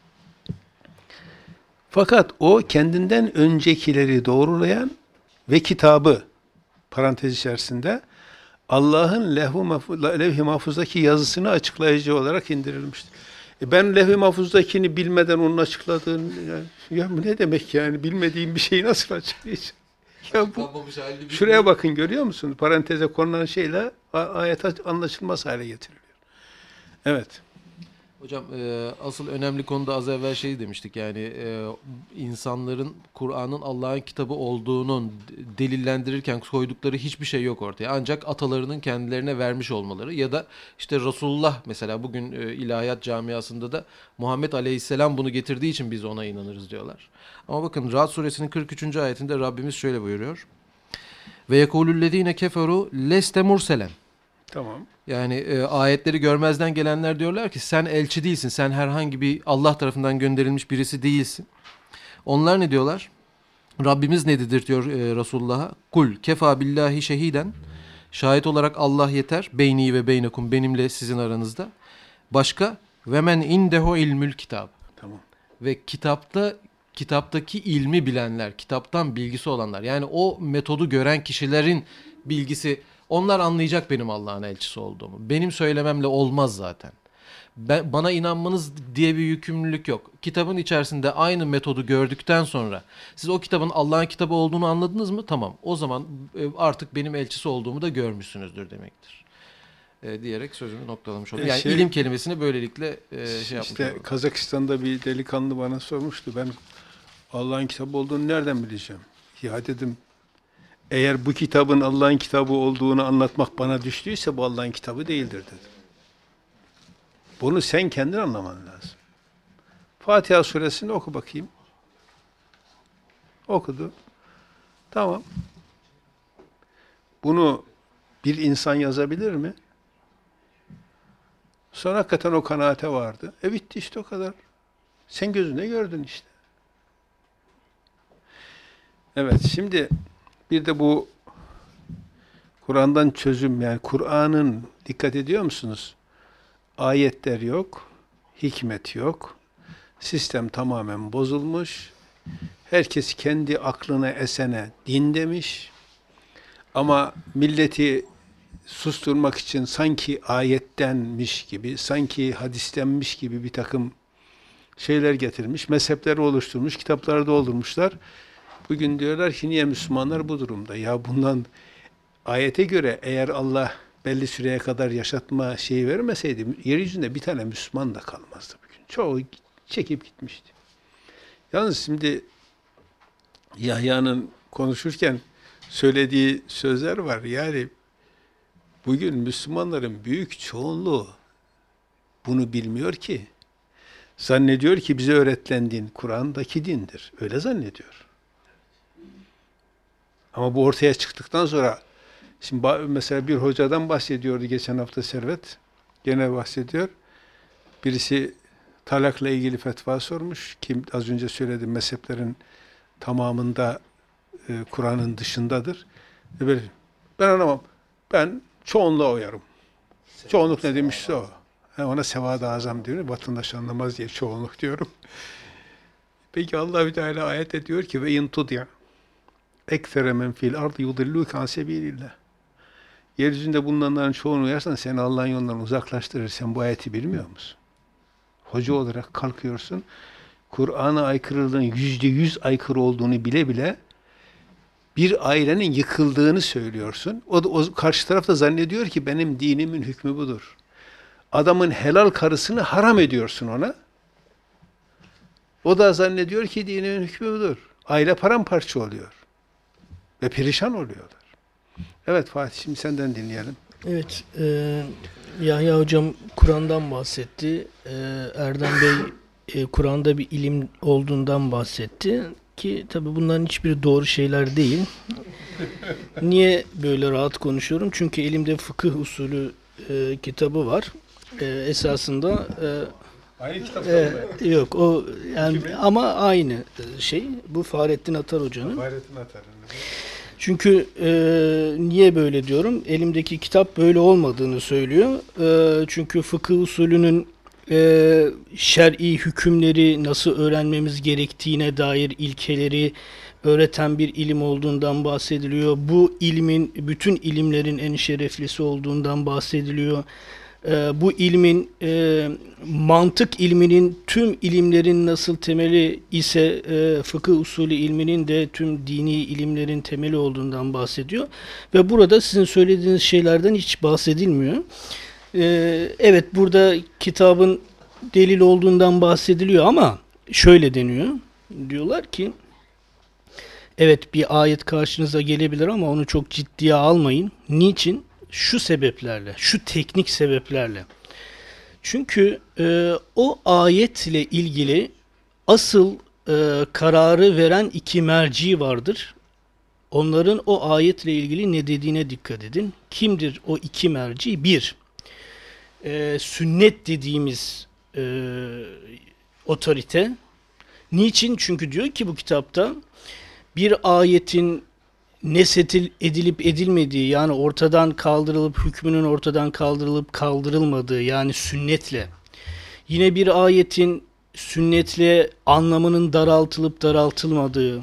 Fakat o kendinden öncekileri doğrulayan ve kitabı parantez içerisinde Allah'ın levh-i mahfuz, levh-i mahfuzdaki yazısını açıklayıcı olarak indirilmiştir. E ben levh-i mahfuzdakini bilmeden onun açıkladığını yani, ya bu ne demek yani bilmediğim bir şeyi nasıl açıklayacağım? Ya bu şuraya bakın görüyor musunuz? Paranteze konulan şeyle a- ayet anlaşılmaz hale getiriliyor. Evet. Hocam e, asıl önemli konuda az evvel şey demiştik, yani e, insanların Kur'an'ın Allah'ın kitabı olduğunun d- delillendirirken koydukları hiçbir şey yok ortaya. Ancak atalarının kendilerine vermiş olmaları ya da işte Resulullah mesela bugün e, ilahiyat camiasında da Muhammed Aleyhisselam bunu getirdiği için biz ona inanırız diyorlar. Ama bakın Ra'd suresinin kırk üçüncü ayetinde Rabbimiz şöyle buyuruyor. Ve yekulüllezine keferu leste murselen. Tamam. Yani e, ayetleri görmezden gelenler diyorlar ki sen elçi değilsin. Sen herhangi bir Allah tarafından gönderilmiş birisi değilsin. Onlar ne diyorlar? Rabbimiz ne dedirtiyor e, Resulullah'a? Kul kefa billahi şehiden. Şahit olarak Allah yeter. Beyni ve beynekum, benimle sizin aranızda. Başka? Ve men indehu ilmül kitab. Tamam. Ve kitapta kitaptaki ilmi bilenler, kitaptan bilgisi olanlar. Yani o metodu gören kişilerin bilgisi, onlar anlayacak benim Allah'ın elçisi olduğumu. Benim söylememle olmaz zaten. Ben, bana inanmanız diye bir yükümlülük yok. Kitabın içerisinde aynı metodu gördükten sonra siz o kitabın Allah'ın kitabı olduğunu anladınız mı? Tamam. O zaman e, artık benim elçisi olduğumu da görmüşsünüzdür demektir. e, diyerek sözümü noktalamış oldum. E, Yani şey- ilim kelimesini böylelikle e, şey yapmış İşte oldum. Kazakistan'da bir delikanlı bana sormuştu. Ben Allah'ın kitabı olduğunu nereden bileceğim? Ya dedim, eğer bu kitabın Allah'ın kitabı olduğunu anlatmak bana düştüyse bu Allah'ın kitabı değildir dedim. Bunu sen kendin anlaman lazım. Fatiha suresini oku bakayım. Okudu. Tamam. Bunu bir insan yazabilir mi? Sonra hakikaten o kanaate vardı. E bitti işte, o kadar. Sen gözünde gördün işte. Evet, şimdi bir de bu Kur'an'dan çözüm, yani Kur'an'ın, dikkat ediyor musunuz? Ayetler yok, hikmet yok. Sistem tamamen bozulmuş. Herkes kendi aklına esene din demiş. Ama milleti susturmak için sanki ayettenmiş gibi, sanki hadistenmiş gibi bir takım şeyler getirmiş, mezhepleri oluşturmuş, kitapları doldurmuşlar. Bugün diyorlar ki niye Müslümanlar bu durumda? Ya bundan, ayete göre eğer Allah belli süreye kadar yaşatma şeyi vermeseydi, yeryüzünde bir tane Müslüman da kalmazdı bugün. Çoğu çekip gitmişti. Yalnız şimdi Yahya'nın konuşurken söylediği sözler var. Yani bugün Müslümanların büyük çoğunluğu bunu bilmiyor ki. Zannediyor ki bize öğretilen din Kur'an'daki dindir. Öyle zannediyor. Ama bu ortaya çıktıktan sonra, şimdi mesela bir hocadan bahsediyordu geçen hafta Servet. Gene bahsediyor. Birisi talakla ilgili fetva sormuş. Kim az önce söyledim, mezheplerin tamamında e, Kur'an'ın dışındadır. E böyle, ben anlamam. Ben çoğunluğa uyarım. Çoğunluk ne demişse o. Yani ona sevad-ı azam diyor. Vatandaş anlamaz diye çoğunluk diyorum. Peki Allah Teala ayet ediyor ki ve in tudya ekfere men fil ardı yudilluke an sebilillah. Yeryüzünde bulunanların çoğunu uyarsan seni Allah'ın yolundan uzaklaştırır. Sen bu ayeti bilmiyor musun? Hoca olarak kalkıyorsun. Kur'an'a aykırılığın yüzde yüz aykırı olduğunu bile bile bir ailenin yıkıldığını söylüyorsun. O, da, o karşı taraf da zannediyor ki benim dinimin hükmü budur. Adamın helal karısını haram ediyorsun ona. O da zannediyor ki dinimin hükmü budur. Aile paramparça oluyor. Ve perişan oluyorlar. Evet Fatih, şimdi senden dinleyelim. Evet, e, Yahya hocam Kur'an'dan bahsetti. E, Erdem Bey e, Kur'an'da bir ilim olduğundan bahsetti. Ki tabii bunların hiçbiri doğru şeyler değil. Niye böyle rahat konuşuyorum? Çünkü elimde fıkıh usulü e, kitabı var. E, esasında e, Aynı kitap e, yok o yani ama aynı şey. Bu Fahrettin Atar hocanın. Fahrettin Atar'ın. Çünkü e, niye böyle diyorum? Elimdeki kitap böyle olmadığını söylüyor. E, çünkü fıkıh usulünün e, şer'i hükümleri nasıl öğrenmemiz gerektiğine dair ilkeleri öğreten bir ilim olduğundan bahsediliyor. Bu ilmin bütün ilimlerin en şereflisi olduğundan bahsediliyor. E, bu ilmin e, mantık ilminin tüm ilimlerin nasıl temeli ise e, fıkıh usulü ilminin de tüm dini ilimlerin temeli olduğundan bahsediyor. Ve burada sizin söylediğiniz şeylerden hiç bahsedilmiyor. E, evet, burada kitabın delil olduğundan bahsediliyor ama şöyle deniyor. Diyorlar ki evet, bir ayet karşınıza gelebilir ama onu çok ciddiye almayın. Niçin? Şu sebeplerle, şu teknik sebeplerle. Çünkü e, o ayetle ilgili asıl e, kararı veren iki merci vardır. Onların o ayetle ilgili ne dediğine dikkat edin. Kimdir o iki merci? Bir, e, sünnet dediğimiz e, otorite. Niçin? Çünkü diyor ki bu kitapta bir ayetin nesetil edilip edilmediği, yani ortadan kaldırılıp hükmünün ortadan kaldırılıp kaldırılmadığı, yani sünnetle, yine bir ayetin sünnetle anlamının daraltılıp daraltılmadığı,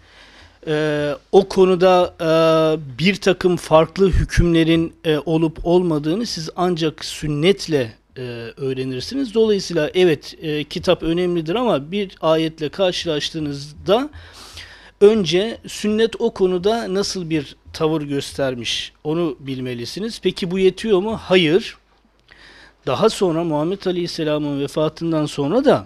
e, o konuda e, bir takım farklı hükümlerin e, olup olmadığını siz ancak sünnetle e, öğrenirsiniz. Dolayısıyla evet, e, kitap önemlidir ama bir ayetle karşılaştığınızda önce sünnet o konuda nasıl bir tavır göstermiş onu bilmelisiniz. Peki bu yetiyor mu? Hayır. Daha sonra Muhammed Aleyhisselam'ın vefatından sonra da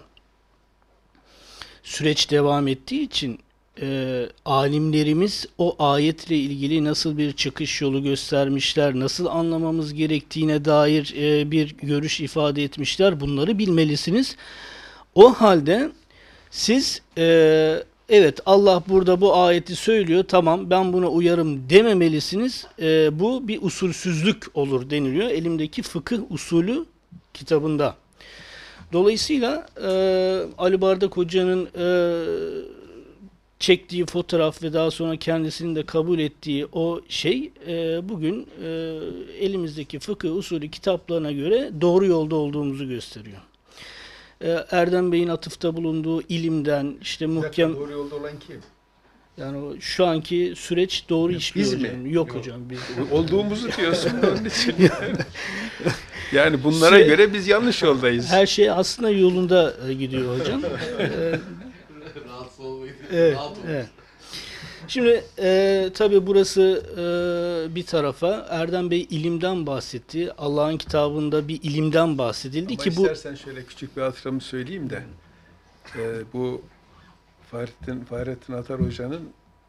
süreç devam ettiği için e, alimlerimiz o ayetle ilgili nasıl bir çıkış yolu göstermişler, nasıl anlamamız gerektiğine dair e, bir görüş ifade etmişler. Bunları bilmelisiniz. O halde siz e, evet Allah burada bu ayeti söylüyor, tamam ben buna uyarım dememelisiniz. E, bu bir usulsüzlük olur deniliyor elimdeki fıkıh usulü kitabında. Dolayısıyla e, Ali Bardak Hoca'nın e, çektiği fotoğraf ve daha sonra kendisinin de kabul ettiği o şey e, bugün e, elimizdeki fıkıh usulü kitaplarına göre doğru yolda olduğumuzu gösteriyor. E, Erdem Bey'in atıfta bulunduğu ilimden işte muhkem Doğru yolda olan kim? yani o, şu anki süreç doğru işliyor biz mi? hocam. Yok, hocam biz. Olduğumuzu diyorsun da onun için. Yani, yani bunlara Şey- göre biz yanlış yoldayız. Her şey aslında yolunda e, gidiyor hocam. E, Rahatsız olmayın. Evet, Rahat olun. evet. Şimdi e, tabii burası e, bir tarafa. Erdem Bey ilimden bahsetti. Allah'ın kitabında bir ilimden bahsedildi Ama ki bu istersen şöyle küçük bir hatıramı söyleyeyim de e, bu Fahrettin, Fahrettin Atar Hoca'nın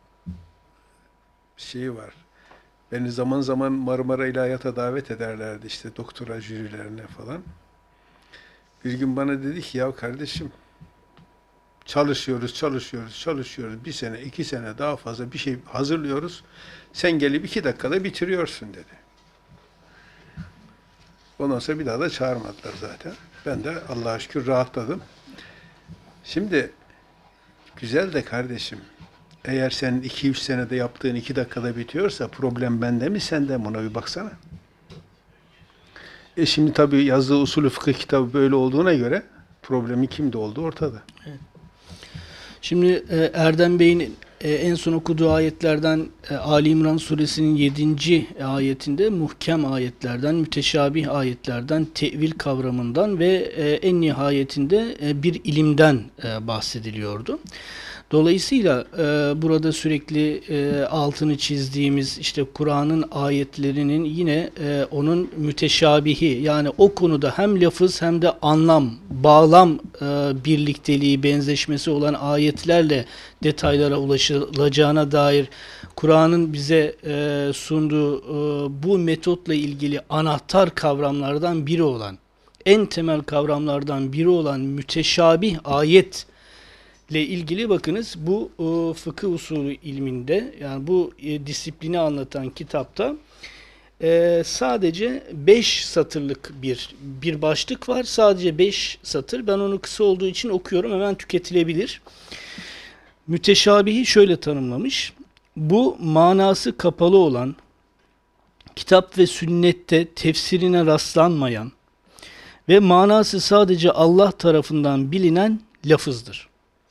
şeyi var. Beni zaman zaman Marmara İlahiyat'a davet ederlerdi işte doktora jürilerine falan. Bir gün bana dedi ki ya kardeşim çalışıyoruz, çalışıyoruz, çalışıyoruz. Bir sene, iki sene daha fazla bir şey hazırlıyoruz. Sen gelip iki dakikada bitiriyorsun dedi. Ondan sonra bir daha da çağırmadılar zaten. Ben de Allah'a şükür rahatladım. Şimdi güzel de kardeşim, eğer senin iki üç senede yaptığın iki dakikada bitiyorsa problem bende mi sende mi ona bir baksana. E şimdi tabii yazdığı usulü fıkıh kitabı böyle olduğuna göre problemi kimde olduğu ortada. şimdi e, Erdem Bey'in e, en son okuduğu ayetlerden e, Ali İmran suresinin yedinci ayetinde muhkem ayetlerden, müteşabih ayetlerden, tevil kavramından ve e, en nihayetinde e, bir ilimden e, bahsediliyordu. Dolayısıyla e, burada sürekli e, altını çizdiğimiz işte Kur'an'ın ayetlerinin yine e, onun müteşabihi yani o konuda hem lafız hem de anlam, bağlam e, birlikteliği, benzeşmesi olan ayetlerle detaylara ulaşılacağına dair Kur'an'ın bize e, sunduğu e, bu metotla ilgili anahtar kavramlardan biri olan, en temel kavramlardan biri olan müteşabih ayet ile ilgili bakınız bu e, fıkıh usulü ilminde yani bu e, disiplini anlatan kitapta e, sadece beş satırlık bir bir başlık var. Sadece beş satır. Ben onu kısa olduğu için okuyorum. Hemen tüketilebilir. Müteşabihi şöyle tanımlamış. Bu manası kapalı olan, kitap ve sünnette tefsirine rastlanmayan ve manası sadece Allah tarafından bilinen lafızdır.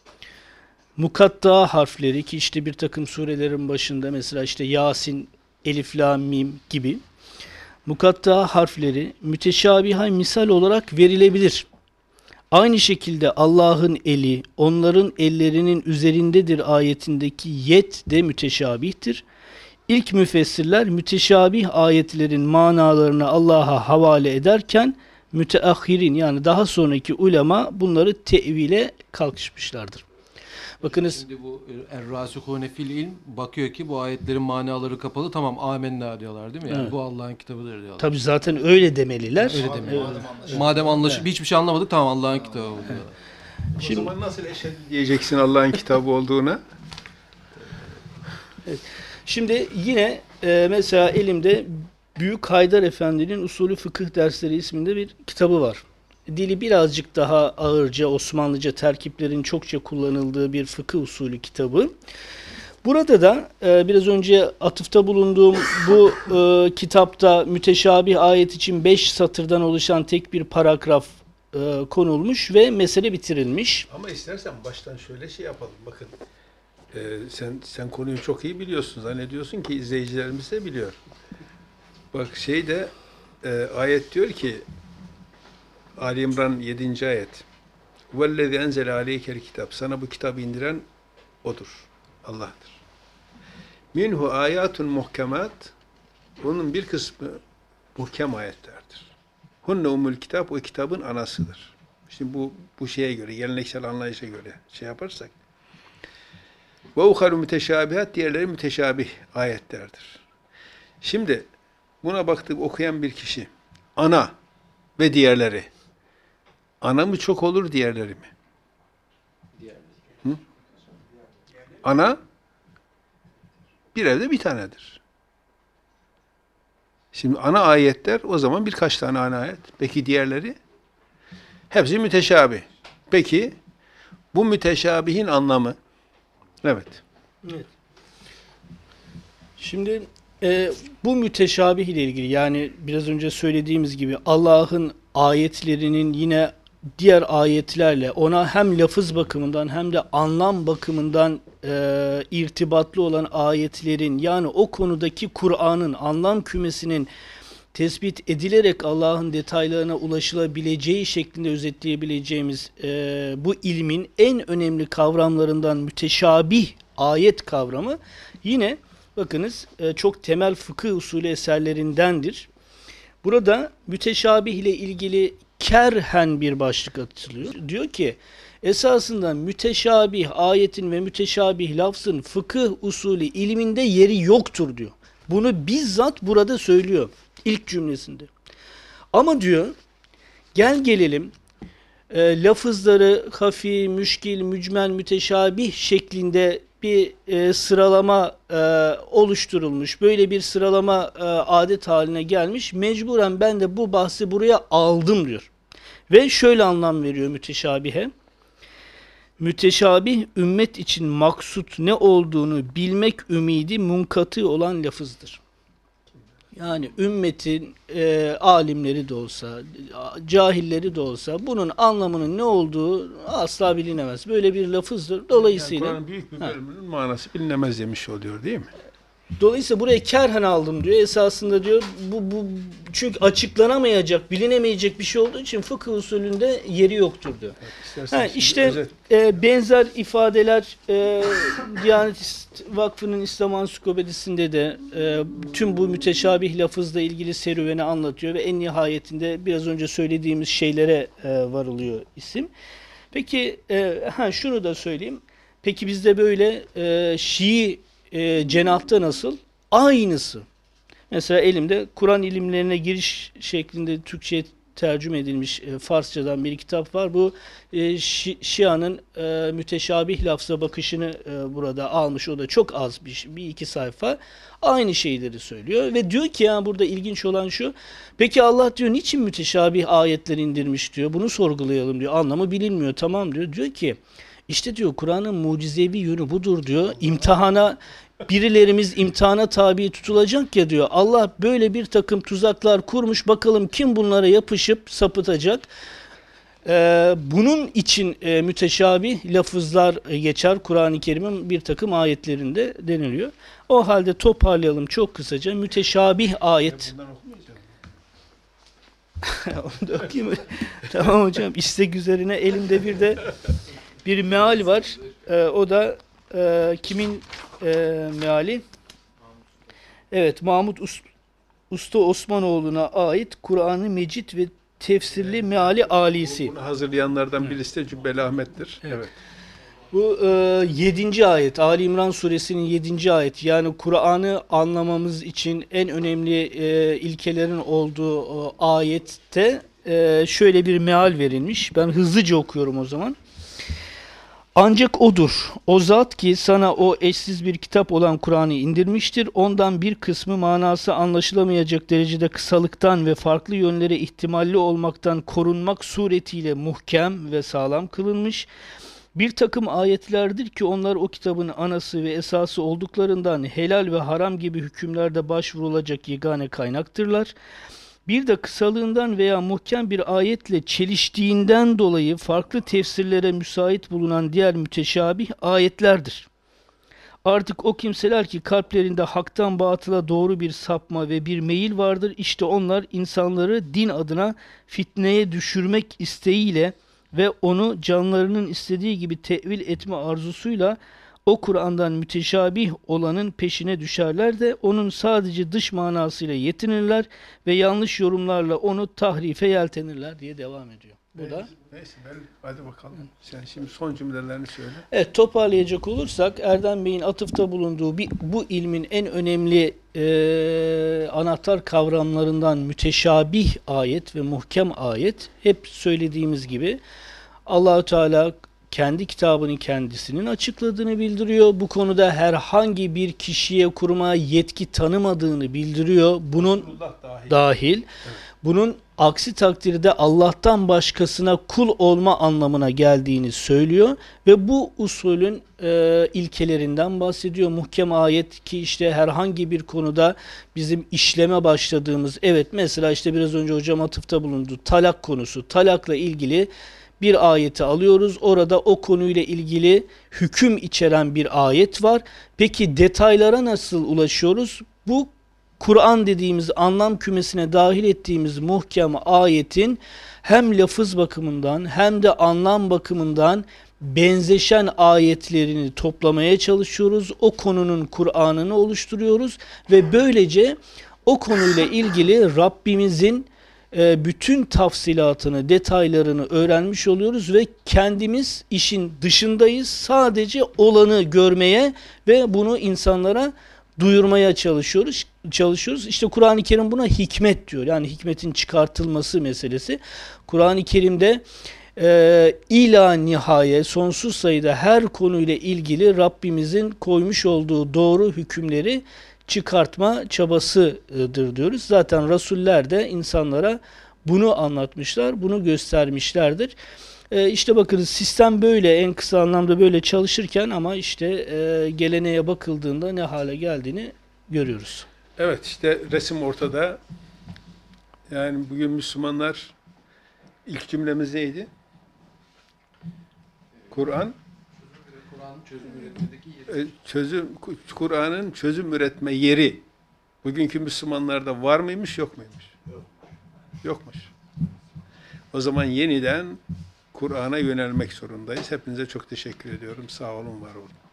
Mukatta harfleri ki işte bir takım surelerin başında mesela işte Yasin, Elif, Lam, Mim gibi mukatta harfleri müteşabiha misal olarak verilebilir. Aynı şekilde Allah'ın eli onların ellerinin üzerindedir ayetindeki yet de müteşabihtir. İlk müfessirler müteşabih ayetlerin manalarını Allah'a havale ederken müteahhirin yani daha sonraki ulema bunları tevile kalkışmışlardır. Bakınız Şimdi bu Er-Rasihune fil ilm bakıyor ki bu ayetlerin manaları kapalı. Tamam amenna diyorlar değil mi? Yani Evet. bu Allah'ın kitabıdır diyorlar. tabi zaten öyle demeliler. Öyle demiyor. Madem anlaşıp hiçbir şey anlamadık tamam Allah'ın kitabı bu diyorlar. Şimdi- o zaman nasıl eşhedü diyeceksin Allah'ın kitabı olduğuna? Şimdi yine e, mesela elimde Büyük Haydar Efendi'nin Usulü Fıkıh Dersleri isminde bir kitabı var. Dili birazcık daha ağırca, Osmanlıca terkiplerin çokça kullanıldığı bir fıkıh usulü kitabı. Burada da e, biraz önce atıfta bulunduğum bu e, kitapta müteşabih ayet için beş satırdan oluşan tek bir paragraf e, konulmuş ve mesele bitirilmiş. Ama istersen baştan şöyle şey yapalım. Bakın e, sen sen konuyu çok iyi biliyorsun. Zannediyorsun ki izleyicilerimiz de biliyor. Bak şeyde e, ayet diyor ki Ali İmran yedinci ayet. Vellezî enzele aleykel kitap. Sana bu kitabı indiren odur. Allah'tır. Minhu ayatun muhkemat, onun bir kısmı muhkem ayetlerdir. Hunne umul kitap, o kitabın anasıdır. Şimdi bu bu şeye göre, geleneksel anlayışa göre şey yaparsak. Ve uharu müteşabihat, diğerleri müteşabih ayetlerdir. Şimdi buna baktık okuyan bir kişi, ana ve diğerleri. Ana mı çok olur, diğerleri mi? Hı? Ana bir evde bir tanedir. Şimdi ana ayetler o zaman birkaç tane ana ayet. Peki diğerleri? Hepsi müteşabih. Peki bu müteşabihin anlamı? Evet. Evet. Şimdi e, bu müteşabih ile ilgili, yani biraz önce söylediğimiz gibi Allah'ın ayetlerinin yine diğer ayetlerle ona hem lafız bakımından hem de anlam bakımından e, irtibatlı olan ayetlerin, yani o konudaki Kur'an'ın anlam kümesinin tespit edilerek Allah'ın detaylarına ulaşılabileceği şeklinde özetleyebileceğimiz e, bu ilmin en önemli kavramlarından müteşabih ayet kavramı yine bakınız e, çok temel fıkıh usulü eserlerindendir. Burada müteşabih ile ilgili kerhen bir başlık atılıyor. Diyor ki esasında müteşabih ayetin ve müteşabih lafzın fıkıh usulü ilminde yeri yoktur diyor. Bunu bizzat burada söylüyor ilk cümlesinde. Ama diyor gel gelelim e, lafızları hafi, müşkil, mücmel, müteşabih şeklinde bir e, sıralama e, oluşturulmuş. Böyle bir sıralama e, adet haline gelmiş. Mecburen ben de bu bahsi buraya aldım diyor. Ve şöyle anlam veriyor müteşabihe. Müteşabih ümmet için maksut ne olduğunu bilmek ümidi munkatı olan lafızdır. Yani ümmetin e, alimleri de olsa, cahilleri de olsa bunun anlamının ne olduğu asla bilinemez. Böyle bir lafızdır. Dolayısıyla Yani Kur'an'ın büyük bir bölümünün ha. manası bilinemez demiş oluyor değil mi? Dolayısıyla buraya kerhen aldım diyor. Esasında diyor bu bu çünkü açıklanamayacak, bilinemeyecek bir şey olduğu için fıkıh usulünde yeri yoktur diyor. Evet, ha, işte e, benzer ifadeler e, Diyanet Vakfı'nın İslam Ansiklopedisinde de e, tüm bu müteşabih lafızla ilgili serüveni anlatıyor ve en nihayetinde biraz önce söylediğimiz şeylere e, varılıyor isim. Peki e, ha şunu da söyleyeyim. Peki bizde böyle e, Şii E, cenahta nasıl? Aynısı. Mesela elimde Kur'an ilimlerine giriş şeklinde Türkçe'ye tercüme edilmiş e, Farsçadan bir kitap var. Bu e, Şi, Şia'nın e, müteşabih lafza bakışını e, burada almış. O da çok az bir, bir iki sayfa. Aynı şeyleri söylüyor ve diyor ki ya burada ilginç olan şu. Peki Allah diyor niçin müteşabih ayetler indirmiş diyor. Bunu sorgulayalım diyor. Anlamı bilinmiyor. Tamam diyor. Diyor ki İşte diyor Kur'an'ın mucizevi yönü budur diyor. İmtihana birilerimiz imtihana tabi tutulacak ya diyor. Allah böyle bir takım tuzaklar kurmuş. Bakalım kim bunlara yapışıp sapıtacak. Ee, bunun için e, müteşabih lafızlar geçer Kur'an-ı Kerim'in bir takım ayetlerinde deniliyor. O halde toparlayalım çok kısaca. Müteşabih ayet. Onu da okuyayım. Tamam hocam. İstek üzerine elimde bir de bir meal var. Ee, o da e, kimin e, meali? Evet, Mahmud Us Usta Osmanoğlu'na ait Kur'an-ı Mecid ve tefsirli meali alisi. Bunu hazırlayanlardan birisi de Cübbeli Ahmet'tir. Evet. evet. Bu e, yedinci ayet, Ali İmran suresinin yedinci ayet. Yani Kur'an'ı anlamamız için en önemli e, ilkelerin olduğu o ayette e, şöyle bir meal verilmiş. Ben hızlıca okuyorum o zaman. Ancak odur, o zat ki sana o eşsiz bir kitap olan Kur'an'ı indirmiştir. Ondan bir kısmı manası anlaşılamayacak derecede kısalıktan ve farklı yönlere ihtimalli olmaktan korunmak suretiyle muhkem ve sağlam kılınmış. Bir takım ayetlerdir ki onlar o kitabın anası ve esası olduklarından helal ve haram gibi hükümlerde başvurulacak yegane kaynaktırlar. Bir de kısalığından veya muhkem bir ayetle çeliştiğinden dolayı farklı tefsirlere müsait bulunan diğer müteşabih ayetlerdir. Artık o kimseler ki kalplerinde haktan batıla doğru bir sapma ve bir meyil vardır, işte onlar insanları din adına fitneye düşürmek isteğiyle ve onu canlarının istediği gibi tevil etme arzusuyla o Kur'an'dan müteşabih olanın peşine düşerler de onun sadece dış manasıyla yetinirler ve yanlış yorumlarla onu tahrife yeltenirler diye devam ediyor. Bu neyse, da neyse ben hadi bakalım. Sen şimdi son cümlelerini söyle. evet, toparlayacak olursak Erdem Bey'in atıfta bulunduğu bir, bu ilmin en önemli e, anahtar kavramlarından müteşabih ayet ve muhkem ayet, hep söylediğimiz gibi Allah-u Teala kendi kitabını kendisinin açıkladığını bildiriyor. Bu konuda herhangi bir kişiye, kuruma yetki tanımadığını bildiriyor. Bunun Allah dahil. dahil. Bunun aksi takdirde Allah'tan başkasına kul olma anlamına geldiğini söylüyor ve bu usulün e, ilkelerinden bahsediyor. Muhkem ayet ki işte herhangi bir konuda bizim işleme başladığımız, evet mesela işte biraz önce hocam atıfta bulundu, talak konusu. Talakla ilgili bir ayeti alıyoruz. Orada o konuyla ilgili hüküm içeren bir ayet var. Peki detaylara nasıl ulaşıyoruz? Bu Kur'an dediğimiz anlam kümesine dahil ettiğimiz muhkem ayetin hem lafız bakımından hem de anlam bakımından benzeşen ayetlerini toplamaya çalışıyoruz. O konunun Kur'an'ını oluşturuyoruz ve böylece o konuyla ilgili Rabbimizin e, bütün tafsilatını, detaylarını öğrenmiş oluyoruz ve kendimiz işin dışındayız. Sadece olanı görmeye ve bunu insanlara duyurmaya çalışıyoruz. çalışıyoruz. İşte Kur'an-ı Kerim buna hikmet diyor. Yani hikmetin çıkartılması meselesi. Kur'an-ı Kerim'de e, ila nihaye sonsuz sayıda her konuyla ilgili Rabbimizin koymuş olduğu doğru hükümleri çıkartma çabasıdır diyoruz. Zaten Resuller de insanlara bunu anlatmışlar, bunu göstermişlerdir. E, işte bakınız sistem böyle, en kısa anlamda böyle çalışırken ama işte e, geleneğe bakıldığında ne hale geldiğini görüyoruz. Evet, işte resim ortada. Yani bugün Müslümanlar, ilk cümlemiz neydi? Kur'an Kur'an'ın çözüm üretmedeki yeri. e, çözüm Kur'an'ın çözüm üretme yeri bugünkü Müslümanlarda var mıymış, yok muymuş? Yok. Yokmuş. O zaman yeniden Kur'an'a yönelmek zorundayız. Hepinize çok teşekkür ediyorum. Sağ olun, var olun.